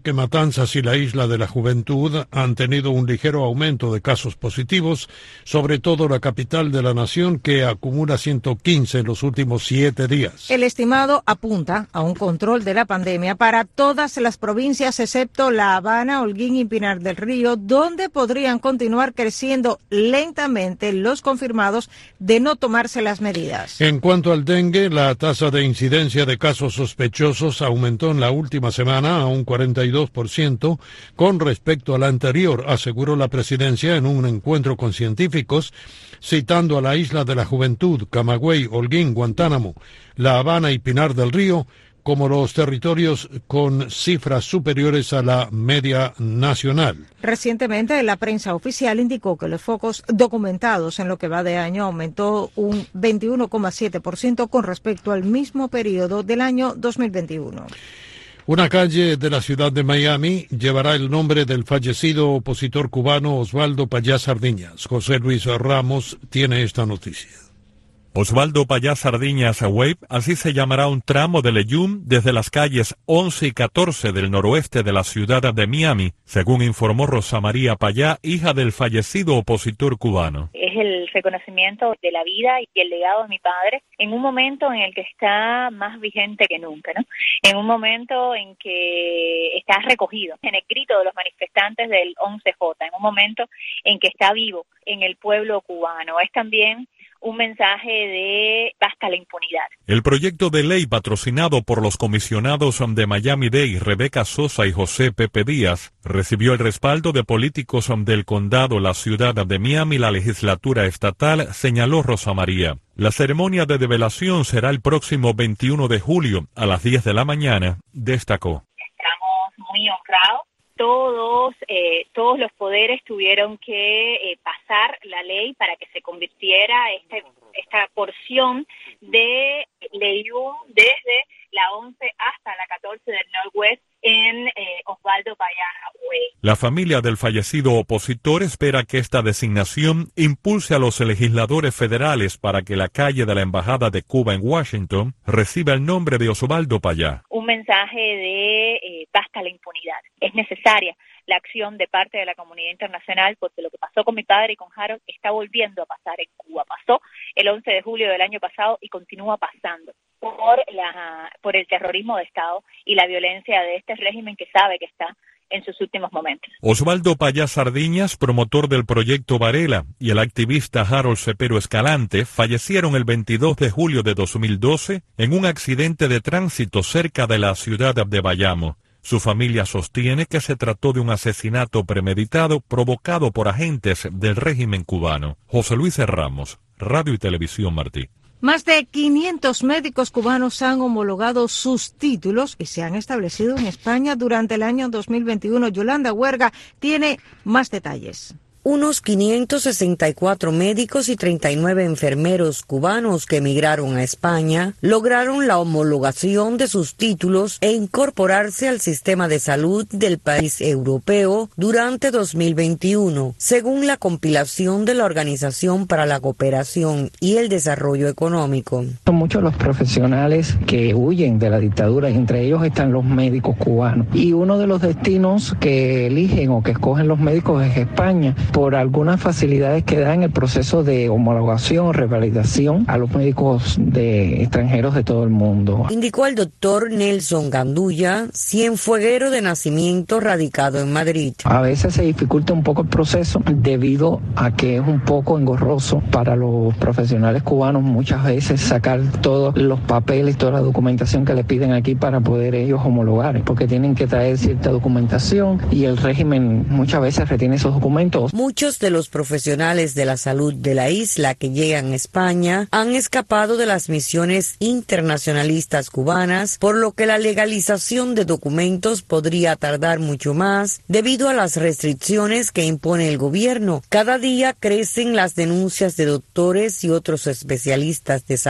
que Matanzas y la Isla de la Juventud han tenido un ligero aumento de casos positivos, sobre todo la capital de la nación, que acumula ciento quince en los últimos siete días. El estimado apunta a un control de la pandemia para todas las provincias excepto La Habana, Holguín y Pinar del Río, donde podrían continuar creciendo lentamente los confirmados de no tomarse las medidas. En cuanto al dengue, la tasa de incidencia de casos sospechosos aumentó en la última semana a un cuarenta y dos por ciento con respecto a la anterior, aseguró la presidencia en un encuentro con científicos, citando a la Isla de la Juventud, Camagüey, Holguín, Guantánamo, La Habana y Pinar del Río como los territorios con cifras superiores a la media nacional. Recientemente, la prensa oficial indicó que los focos documentados en lo que va de año aumentó un veintiuno coma siete por ciento con respecto al mismo periodo del año dos mil veintiuno. Una calle de la ciudad de Miami llevará el nombre del fallecido opositor cubano Osvaldo Payá Sardiñas. José Luis Ramos tiene esta noticia. Osvaldo Payá Sardiñas Wave, así se llamará un tramo de Leyún desde las calles once y catorce del noroeste de la ciudad de Miami, según informó Rosa María Payá, hija del fallecido opositor cubano. Es el reconocimiento de la vida y el legado de mi padre en un momento en el que está más vigente que nunca, ¿no? En un momento en que está recogido en el grito de los manifestantes del once J, en un momento en que está vivo en el pueblo cubano. Es también un mensaje de basta la impunidad. El proyecto de ley patrocinado por los comisionados de Miami-Dade, Rebeca Sosa y José Pepe Díaz, recibió el respaldo de políticos del condado, la ciudad de Miami, la legislatura estatal, señaló Rosa María. La ceremonia de develación será el próximo veintiuno de julio a las diez de la mañana, destacó. Estamos muy honrados. Todos, eh, todos los poderes tuvieron que eh, pasar la ley para que se convirtiera este, esta porción de Leyún desde la once hasta la catorce del Northwest en eh, Osvaldo Payá Way. La familia del fallecido opositor espera que esta designación impulse a los legisladores federales para que la calle de la Embajada de Cuba en Washington reciba el nombre de Osvaldo Payá. Un mensaje de eh, basta la impunidad. Es necesaria la acción de parte de la comunidad internacional porque lo que pasó con mi padre y con Harold está volviendo a pasar en Cuba. Pasó el once de julio del año pasado y continúa pasando por la por el terrorismo de Estado y la violencia de este régimen que sabe que está en sus últimos momentos. Osvaldo Payá Sardiñas, promotor del proyecto Varela, y el activista Harold Cepero Escalante fallecieron el veintidós de julio de dos mil doce en un accidente de tránsito cerca de la ciudad de Bayamo. Su familia sostiene que se trató de un asesinato premeditado provocado por agentes del régimen cubano. José Luis Ramos, Radio y Televisión Martí. Más de quinientos médicos cubanos han homologado sus títulos y se han establecido en España durante el año dos mil veintiuno. Yolanda Huerga tiene más detalles. Unos quinientos sesenta y cuatro médicos y treinta y nueve enfermeros cubanos que emigraron a España lograron la homologación de sus títulos e incorporarse al sistema de salud del país europeo durante dos mil veintiuno, según la compilación de la Organización para la Cooperación y el Desarrollo Económico. Son muchos los profesionales que huyen de la dictadura y entre ellos están los médicos cubanos. Y uno de los destinos que eligen o que escogen los médicos es España, por algunas facilidades que da en el proceso de homologación o revalidación a los médicos de extranjeros de todo el mundo. Indicó el doctor Nelson Gandulla, cienfueguero de nacimiento radicado en Madrid. A veces se dificulta un poco el proceso debido a que es un poco engorroso para los profesionales cubanos muchas veces sacar todos los papeles, toda la documentación que le piden aquí para poder ellos homologar, porque tienen que traer cierta documentación y el régimen muchas veces retiene esos documentos. Muchos de los profesionales de la salud de la isla que llegan a España han escapado de las misiones internacionalistas cubanas, por lo que la legalización de documentos podría tardar mucho más debido a las restricciones que impone el gobierno. Cada día crecen las denuncias de doctores y otros especialistas de salud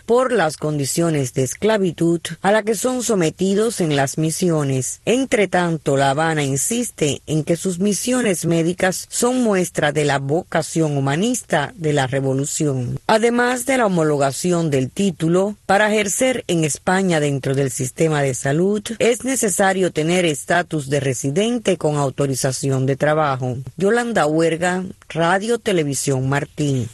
por las condiciones de esclavitud a la que son sometidos en las misiones. Entre tanto, La Habana insiste en que sus misiones médicas son muestra de la vocación humanista de la revolución. Además de la homologación del título, para ejercer en España dentro del sistema de salud, es necesario tener estatus de residente con autorización de trabajo. Yolanda Huerga, Radio Televisión Martí.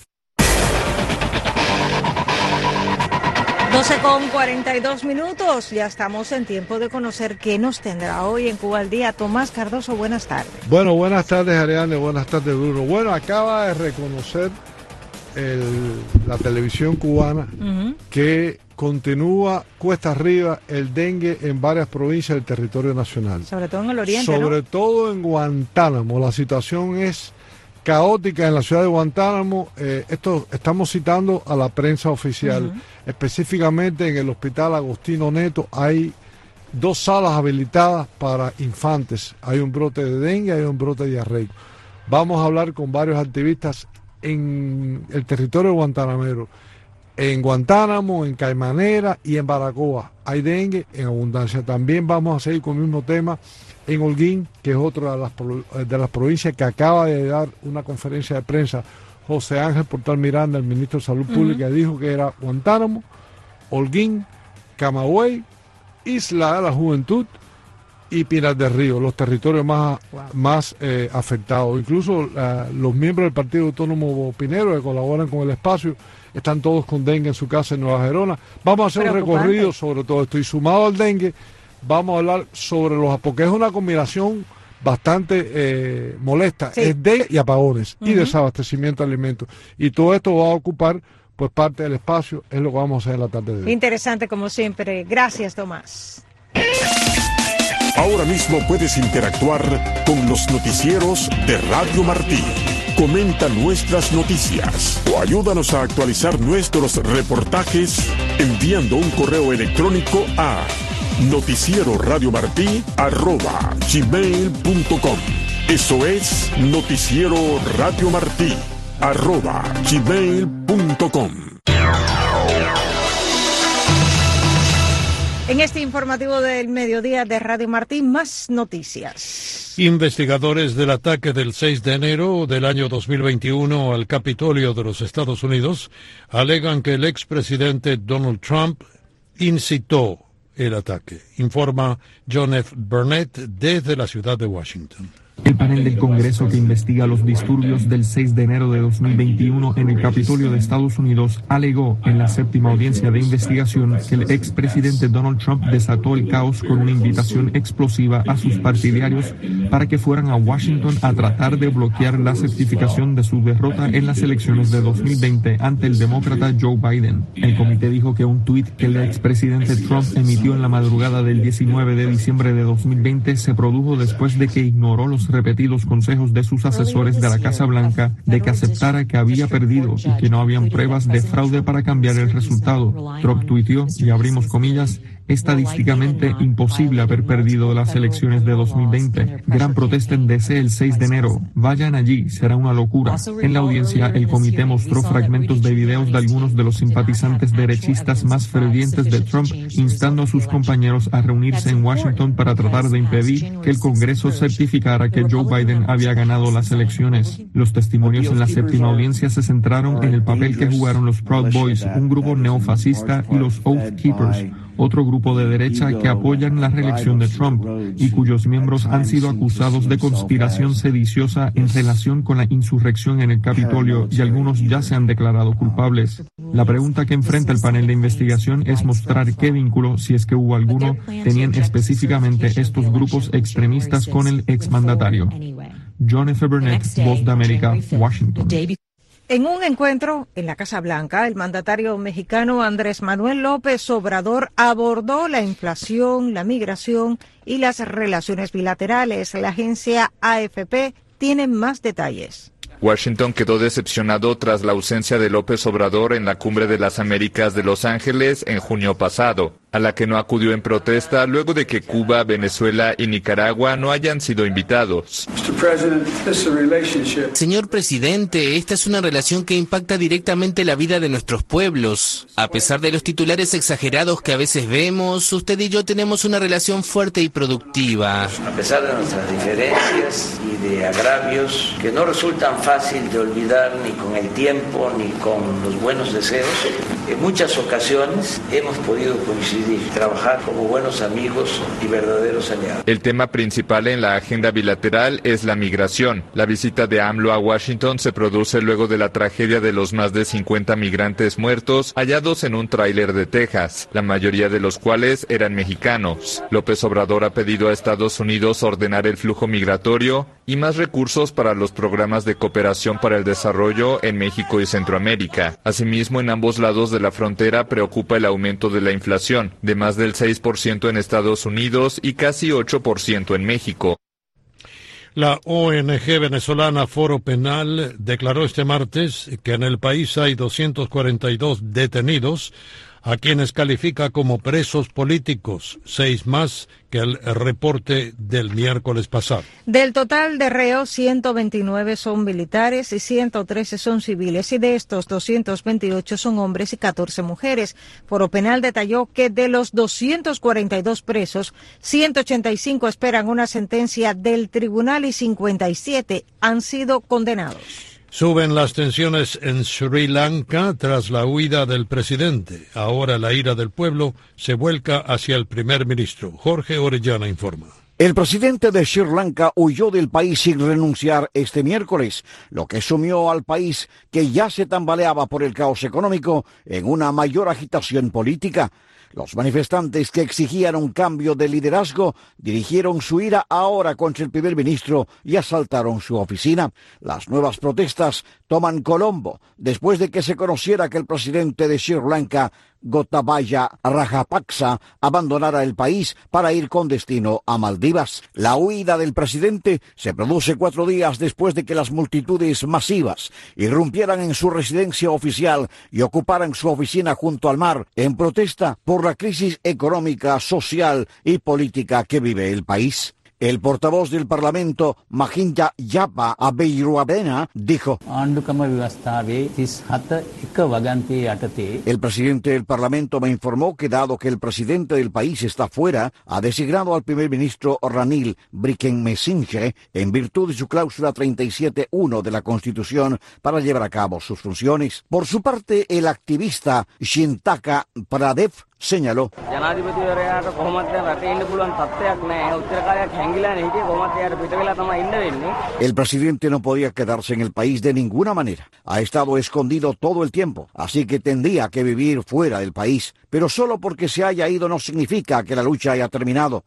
doce con cuarenta y dos minutos, ya estamos en tiempo de conocer qué nos tendrá hoy en Cuba al Día. Tomás Cardoso, buenas tardes. Bueno, buenas tardes, Ariane, buenas tardes, Bruno. Bueno, acaba de reconocer el, la televisión cubana uh-huh. que continúa cuesta arriba el dengue en varias provincias del territorio nacional. Sobre todo en el oriente, Sobre ¿no? todo en Guantánamo, la situación es caótica en la ciudad de Guantánamo. Eh, esto estamos citando a la prensa oficial. Uh-huh. Específicamente en el hospital Agostino Neto hay dos salas habilitadas para infantes. Hay un brote de dengue, hay un brote diarreico. Vamos a hablar con varios activistas en el territorio guantanamero. En Guantánamo, en Caimanera y en Baracoa hay dengue en abundancia. También vamos a seguir con el mismo tema en Holguín, que es otra de las, de las provincias que acaba de dar una conferencia de prensa José Ángel Portal Miranda, el ministro de Salud Pública, uh-huh. dijo que era Guantánamo, Holguín, Camagüey, Isla de la Juventud y Pinar del Río, los territorios más, wow. más eh, afectados. Incluso uh, los miembros del Partido Autónomo Pinero que colaboran con el espacio están todos con dengue en su casa en Nueva Gerona. Vamos a hacer un recorrido sobre todo esto y sumado al dengue vamos a hablar sobre los, porque es una combinación bastante eh, molesta, sí. es dengue y apagones uh-huh. y desabastecimiento de alimentos, y todo esto va a ocupar pues parte del espacio, es lo que vamos a hacer en la tarde de hoy. Interesante como siempre, gracias Tomás. Ahora mismo puedes interactuar con los noticieros de Radio Martí. Comenta nuestras noticias o ayúdanos a actualizar nuestros reportajes enviando un correo electrónico a noticiero radio martí arroba gmail punto com. Eso es noticiero radio martí arroba gmail punto com. En este informativo del mediodía de Radio Martí, más noticias. Investigadores del ataque del seis de enero del año dos mil veintiuno al Capitolio de los Estados Unidos alegan que el expresidente Donald Trump incitó el ataque, informa John F. Burnett desde la ciudad de Washington. El panel del Congreso que investiga los disturbios del seis de enero de dos mil veintiuno en el Capitolio de Estados Unidos alegó en la séptima audiencia de investigación que el expresidente Donald Trump desató el caos con una invitación explosiva a sus partidarios para que fueran a Washington a tratar de bloquear la certificación de su derrota en las elecciones de dos mil veinte ante el demócrata Joe Biden. El comité dijo que un tuit que el expresidente Trump emitió en la madrugada del diecinueve de diciembre de dos mil veinte se produjo después de que ignoró los repetidos consejos de sus asesores de la Casa Blanca de que aceptara que había perdido y que no habían pruebas de fraude para cambiar el resultado. Trump tuiteó, y abrimos comillas, estadísticamente imposible haber perdido las elecciones de dos mil veinte. Gran protesta en D C el seis de enero. Vayan allí, será una locura. En la audiencia, el comité mostró fragmentos de videos de algunos de los simpatizantes derechistas más fervientes de Trump, instando a sus compañeros a reunirse en Washington para tratar de impedir que el Congreso certificara que Joe Biden había ganado las elecciones. Los testimonios en la séptima audiencia se centraron en el papel que jugaron los Proud Boys, un grupo neofascista, y los Oath Keepers, otro grupo de derecha que apoyan la reelección de Trump y cuyos miembros han sido acusados de conspiración sediciosa en relación con la insurrección en el Capitolio, y algunos ya se han declarado culpables. La pregunta que enfrenta el panel de investigación es mostrar qué vínculo, si es que hubo alguno, tenían específicamente estos grupos extremistas con el exmandatario. John F. Burnett, Voz de América, Washington. En un encuentro en la Casa Blanca, el mandatario mexicano Andrés Manuel López Obrador abordó la inflación, la migración y las relaciones bilaterales. La agencia A F P tiene más detalles. Washington quedó decepcionado tras la ausencia de López Obrador en la Cumbre de las Américas de Los Ángeles en junio pasado. a la que no acudió en protesta luego de que Cuba, Venezuela y Nicaragua no hayan sido invitados. Señor presidente, esta es una relación que impacta directamente la vida de nuestros pueblos. A pesar de los titulares exagerados que a veces vemos, usted y yo tenemos una relación fuerte y productiva. A pesar de nuestras diferencias y de agravios que no resultan fácil de olvidar ni con el tiempo ni con los buenos deseos, en muchas ocasiones hemos podido coincidir, trabajar como buenos amigos y verdaderos aliados. El tema principal en la agenda bilateral es la migración. La visita de AMLO a Washington se produce luego de la tragedia de los más de cincuenta migrantes muertos hallados en un tráiler de Texas, la mayoría de los cuales eran mexicanos. López Obrador ha pedido a Estados Unidos ordenar el flujo migratorio y más recursos para los programas de cooperación para el desarrollo en México y Centroamérica. Asimismo, en ambos lados de la frontera preocupa el aumento de la inflación, de más del seis por ciento en Estados Unidos y casi ocho por ciento en México. La O N G venezolana Foro Penal declaró este martes que en el país hay doscientos cuarenta y dos detenidos, a quienes califica como presos políticos, seis más que el reporte del miércoles pasado. Del total de reos, ciento veintinueve son militares y ciento trece son civiles, y de estos doscientos veintiocho son hombres y catorce mujeres. Foro Penal detalló que de los doscientos cuarenta y dos presos, ciento ochenta y cinco esperan una sentencia del tribunal y cincuenta y siete han sido condenados. Suben las tensiones en Sri Lanka tras la huida del presidente. Ahora la ira del pueblo se vuelca hacia el primer ministro. Jorge Orellana informa. El presidente de Sri Lanka huyó del país sin renunciar este miércoles, lo que sumió al país, que ya se tambaleaba por el caos económico, en una mayor agitación política. Los manifestantes que exigían un cambio de liderazgo dirigieron su ira ahora contra el primer ministro y asaltaron su oficina. Las nuevas protestas toman Colombo después de que se conociera que el presidente de Sri Lanka, Gotabaya Rajapaksa, abandonara el país para ir con destino a Maldivas. La huida del presidente se produce cuatro días después de que las multitudes masivas irrumpieran en su residencia oficial y ocuparan su oficina junto al mar en protesta por la crisis económica, social y política que vive el país. El portavoz del Parlamento, Mahinda Yapa Abeyruabena, dijo: el presidente del Parlamento me informó que dado que el presidente del país está fuera, ha designado al primer ministro Ranil Wickremesinghe en virtud de su cláusula treinta y siete punto uno de la Constitución para llevar a cabo sus funciones. Por su parte, el activista Shintaka Pradev señaló: el presidente no podía quedarse en el país de ninguna manera. Ha estado escondido todo el tiempo, así que tendría que vivir fuera del país. Pero solo porque se haya ido no significa que la lucha haya terminado.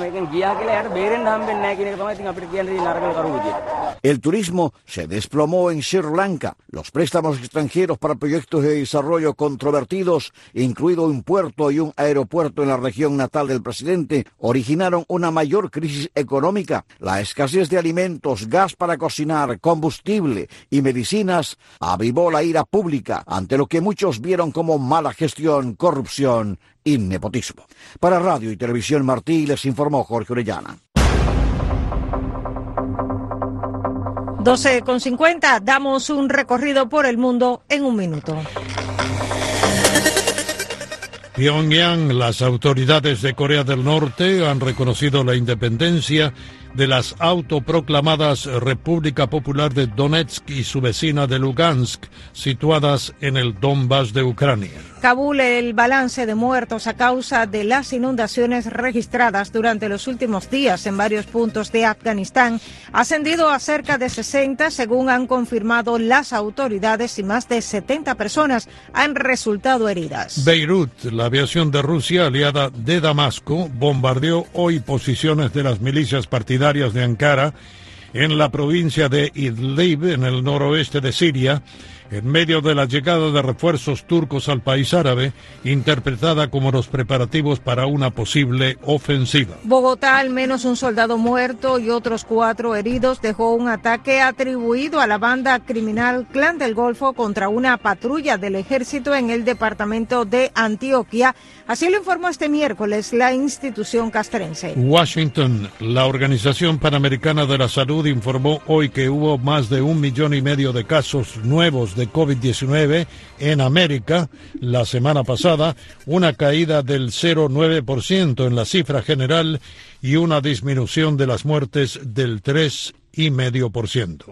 El turismo se desplomó en Sri Lanka. Los préstamos extranjeros para proyectos de desarrollo controvertidos, incluido un puerto y un aeropuerto en la región natal del presidente, originaron una mayor crisis económica. La escasez de alimentos, gas para cocinar, combustible y medicinas avivó la ira pública ante lo que muchos vieron como mala gestión, corrupción y nepotismo. Para Radio y Televisión Martí les informó Jorge Orellana. doce con cincuenta, damos un recorrido por el mundo en un minuto. Pyongyang, las autoridades de Corea del Norte han reconocido la independencia de las autoproclamadas República Popular de Donetsk y su vecina de Lugansk, situadas en el Donbass de Ucrania. Kabul, el balance de muertos a causa de las inundaciones registradas durante los últimos días en varios puntos de Afganistán ha ascendido a cerca de sesenta, según han confirmado las autoridades, y más de setenta personas han resultado heridas. Beirut, la aviación de Rusia, aliada de Damasco, bombardeó hoy posiciones de las milicias partidarias de Ankara en la provincia de Idlib, en el noroeste de Siria, en medio de la llegada de refuerzos turcos al país árabe, interpretada como los preparativos para una posible ofensiva. Bogotá, al menos un soldado muerto y otros cuatro heridos, dejó un ataque atribuido a la banda criminal Clan del Golfo contra una patrulla del ejército en el departamento de Antioquia. Así lo informó este miércoles la institución castrense. Washington, la Organización Panamericana de la Salud informó hoy que hubo más de un millón y medio de casos nuevos de COVID diecinueve en América la semana pasada, una caída del cero coma nueve por ciento en la cifra general y una disminución de las muertes del tres coma cinco por ciento.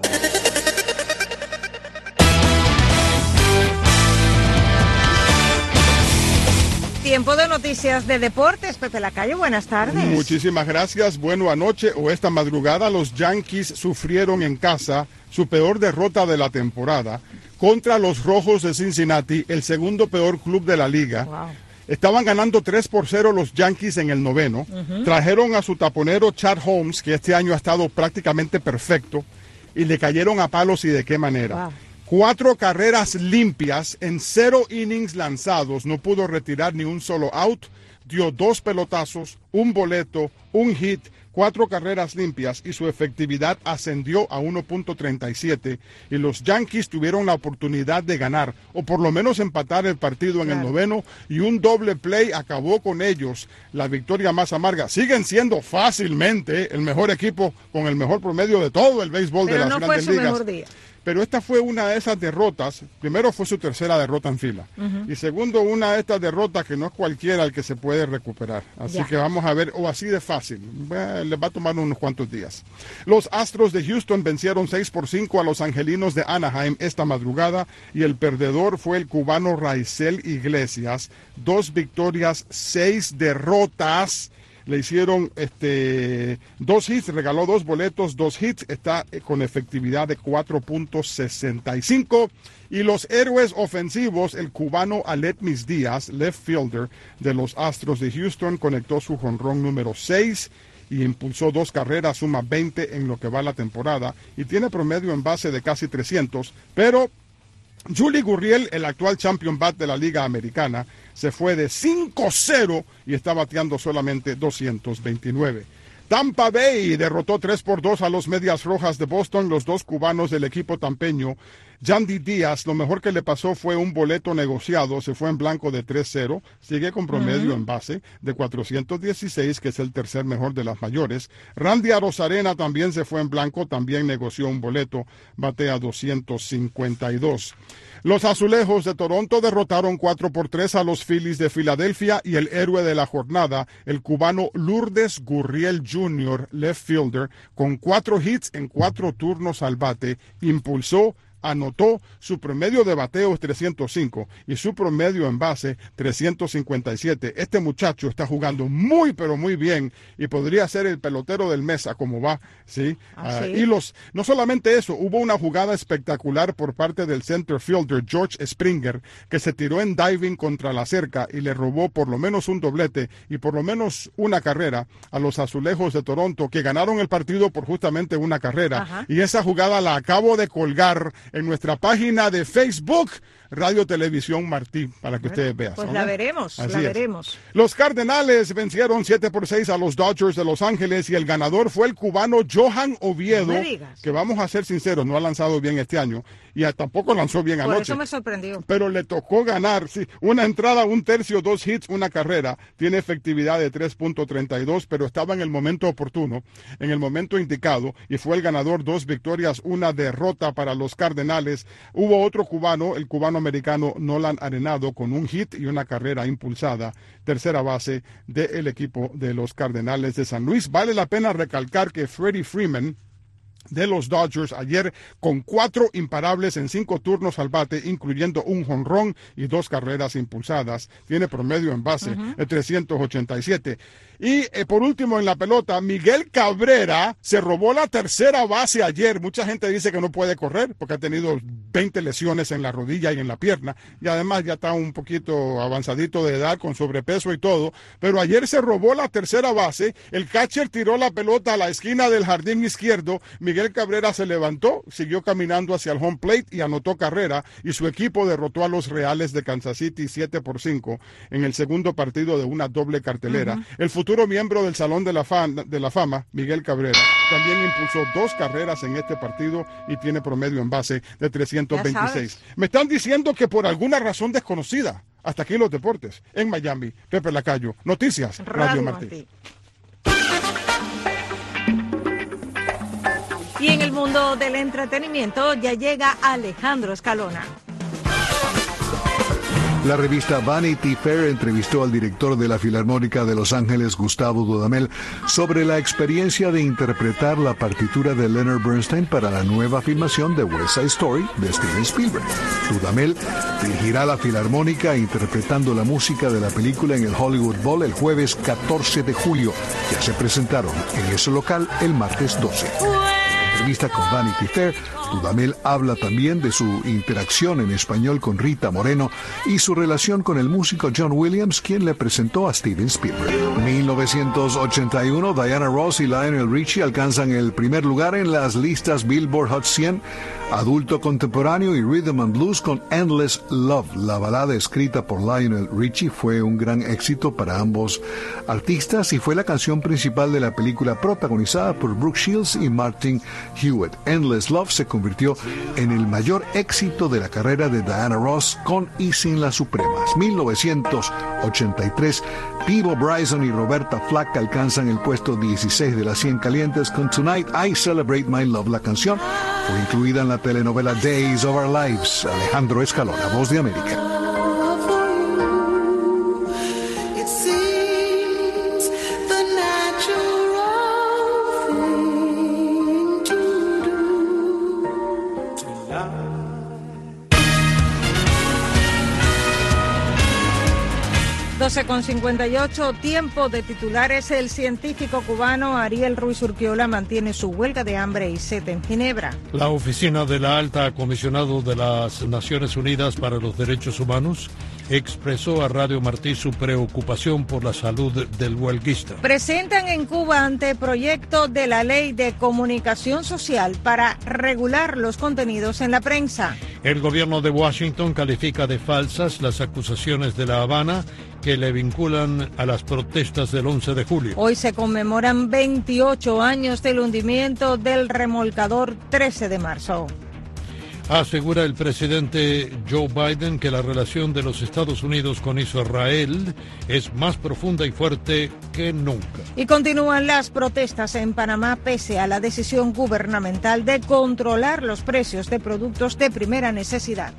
Tiempo de noticias de deportes. Pepe Lacayo, buenas tardes. Muchísimas gracias. Bueno, anoche o esta madrugada los Yankees sufrieron en casa su peor derrota de la temporada contra los Rojos de Cincinnati, el segundo peor club de la liga. Wow. Estaban ganando tres por cero los Yankees en el noveno. Uh-huh. Trajeron a su taponero Chad Holmes, que este año ha estado prácticamente perfecto, y le cayeron a palos, y de qué manera. Wow. Cuatro carreras limpias en cero innings lanzados, no pudo retirar ni un solo out, dio dos pelotazos, un boleto, un hit, cuatro carreras limpias y su efectividad ascendió a uno punto treinta y siete y los Yankees tuvieron la oportunidad de ganar o por lo menos empatar el partido en claro. el noveno y un doble play acabó con ellos la victoria más amarga. Siguen siendo fácilmente el mejor equipo con el mejor promedio de todo el béisbol Pero de las no grandes fue su ligas. Mejor día. Pero esta fue una de esas derrotas, primero fue su tercera derrota en fila, uh-huh. y segundo una de estas derrotas que no es cualquiera el que se puede recuperar, así ya. que vamos a ver, o así de fácil, eh, les va a tomar unos cuantos días. Los Astros de Houston vencieron seis por cinco a los Angelinos de Anaheim esta madrugada, y el perdedor fue el cubano Raisel Iglesias, dos victorias, seis derrotas. Le hicieron este, dos hits, regaló dos boletos, dos hits, está con efectividad de cuatro punto sesenta y cinco. Y los héroes ofensivos, el cubano Aletmis Díaz, left fielder de los Astros de Houston, conectó su jonrón número seis y impulsó dos carreras, suma veinte en lo que va la temporada y tiene promedio en base de casi trescientos, pero Yuli Gurriel, el actual champion bat de la Liga Americana, se fue de cinco cero y está bateando solamente doscientos veintinueve. Tampa Bay derrotó tres por dos a los Medias Rojas de Boston, los dos cubanos del equipo tampeño. Yandy Díaz, lo mejor que le pasó fue un boleto negociado, se fue en blanco de tres cero, sigue con promedio uh-huh. en base de cuatrocientos dieciséis, que es el tercer mejor de las mayores. Randy Arozarena también se fue en blanco, también negoció un boleto, batea doscientos cincuenta y dos. Los Azulejos de Toronto derrotaron cuatro por tres a los Phillies de Filadelfia y el héroe de la jornada, el cubano Lourdes Gurriel junior, left fielder, con cuatro hits en cuatro turnos al bate, impulsó, anotó, su promedio de bateo es trescientos cinco y su promedio en base trescientos cincuenta y siete. Este muchacho está jugando muy pero muy bien y podría ser el pelotero del mes a como va, ¿sí? ¿Ah, sí? Uh, y los, no solamente eso, hubo una jugada espectacular por parte del center fielder George Springer, que se tiró en diving contra la cerca y le robó por lo menos un doblete y por lo menos una carrera a los Azulejos de Toronto, que ganaron el partido por justamente una carrera. Ajá. Y esa jugada la acabo de colgar en nuestra página de Facebook, Radio Televisión Martí, para que bueno, ustedes vean. Pues ¿no? la veremos, Así la es. veremos. Los Cardenales vencieron siete por seis a los Dodgers de Los Ángeles y el ganador fue el cubano Johan Oviedo, no que vamos a ser sinceros, no ha lanzado bien este año y tampoco lanzó bien anoche. Por eso me sorprendió. Pero le tocó ganar, sí, una entrada, un tercio, dos hits, una carrera, tiene efectividad de tres punto treinta y dos, pero estaba en el momento oportuno, en el momento indicado y fue el ganador, dos victorias, una derrota para los Cardenales. Hubo otro cubano, el cubano americano Nolan Arenado, con un hit y una carrera impulsada, tercera base del equipo de los Cardenales de San Luis. Vale la pena recalcar que Freddie Freeman de los Dodgers ayer con cuatro imparables en cinco turnos al bate, incluyendo un jonrón y dos carreras impulsadas. Tiene promedio en base uh-huh. de trescientos ochenta y siete. Y eh, por último en la pelota, Miguel Cabrera se robó la tercera base ayer. Mucha gente dice que no puede correr porque ha tenido veinte lesiones en la rodilla y en la pierna. Y además ya está un poquito avanzadito de edad con sobrepeso y todo. Pero ayer se robó la tercera base. El catcher tiró la pelota a la esquina del jardín izquierdo. Miguel Miguel Cabrera se levantó, siguió caminando hacia el home plate y anotó carrera, y su equipo derrotó a los Reales de Kansas City siete por cinco en el segundo partido de una doble cartelera. Uh-huh. El futuro miembro del Salón de la, Fama, de la Fama, Miguel Cabrera, también impulsó dos carreras en este partido y tiene promedio en base de trescientos veintiséis. Me están diciendo que por alguna razón desconocida. Hasta aquí los deportes. En Miami, Pepe Lacayo. Noticias, Radio, Radio Martí. Martí. Y en el mundo del entretenimiento ya llega Alejandro Escalona. La revista Vanity Fair entrevistó al director de la Filarmónica de Los Ángeles, Gustavo Dudamel, sobre la experiencia de interpretar la partitura de Leonard Bernstein para la nueva filmación de West Side Story de Steven Spielberg. Dudamel dirigirá la Filarmónica interpretando la música de la película en el Hollywood Bowl el jueves catorce de julio. Ya se presentaron en ese local el martes doce. En entrevista con Vanity Fair, Dudamel habla también de su interacción en español con Rita Moreno y su relación con el músico John Williams, quien le presentó a Steven Spielberg. En mil novecientos ochenta y uno, Diana Ross y Lionel Richie alcanzan el primer lugar en las listas Billboard Hot cien, adulto contemporáneo y rhythm and blues con Endless Love. La balada escrita por Lionel Richie fue un gran éxito para ambos artistas y fue la canción principal de la película protagonizada por Brooke Shields y Martin Hewitt. Endless Love se convirtió en el mayor éxito de la carrera de Diana Ross con y sin las Supremas. mil novecientos ochenta y tres, Peabo Bryson y Roberta Flack alcanzan el puesto dieciséis de las cien calientes con Tonight I Celebrate My Love. La canción fue incluida en la telenovela Days of Our Lives. Alejandro Escalona, Voz de América. doce con cincuenta y ocho, tiempo de titulares. El científico cubano Ariel Ruiz Urquiola mantiene su huelga de hambre y sed en Ginebra. La oficina de la Alta Comisionado de las Naciones Unidas para los Derechos Humanos expresó a Radio Martí su preocupación por la salud del huelguista. Presentan en Cuba anteproyecto de la Ley de Comunicación Social para regular los contenidos en la prensa. El gobierno de Washington califica de falsas las acusaciones de La Habana que le vinculan a las protestas del once de julio. Hoy se conmemoran veintiocho años del hundimiento del remolcador trece de marzo. Asegura el presidente Joe Biden que la relación de los Estados Unidos con Israel es más profunda y fuerte que nunca. Y continúan las protestas en Panamá pese a la decisión gubernamental de controlar los precios de productos de primera necesidad.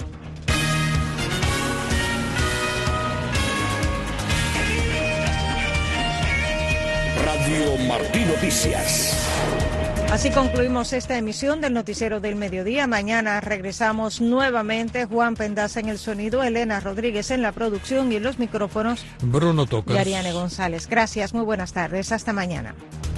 Radio Martí Noticias. Así concluimos esta emisión del Noticiero del Mediodía. Mañana regresamos nuevamente. Juan Pendaza en el sonido, Elena Rodríguez en la producción y en los micrófonos, Bruno Tocas y Ariane González. Gracias, muy buenas tardes. Hasta mañana.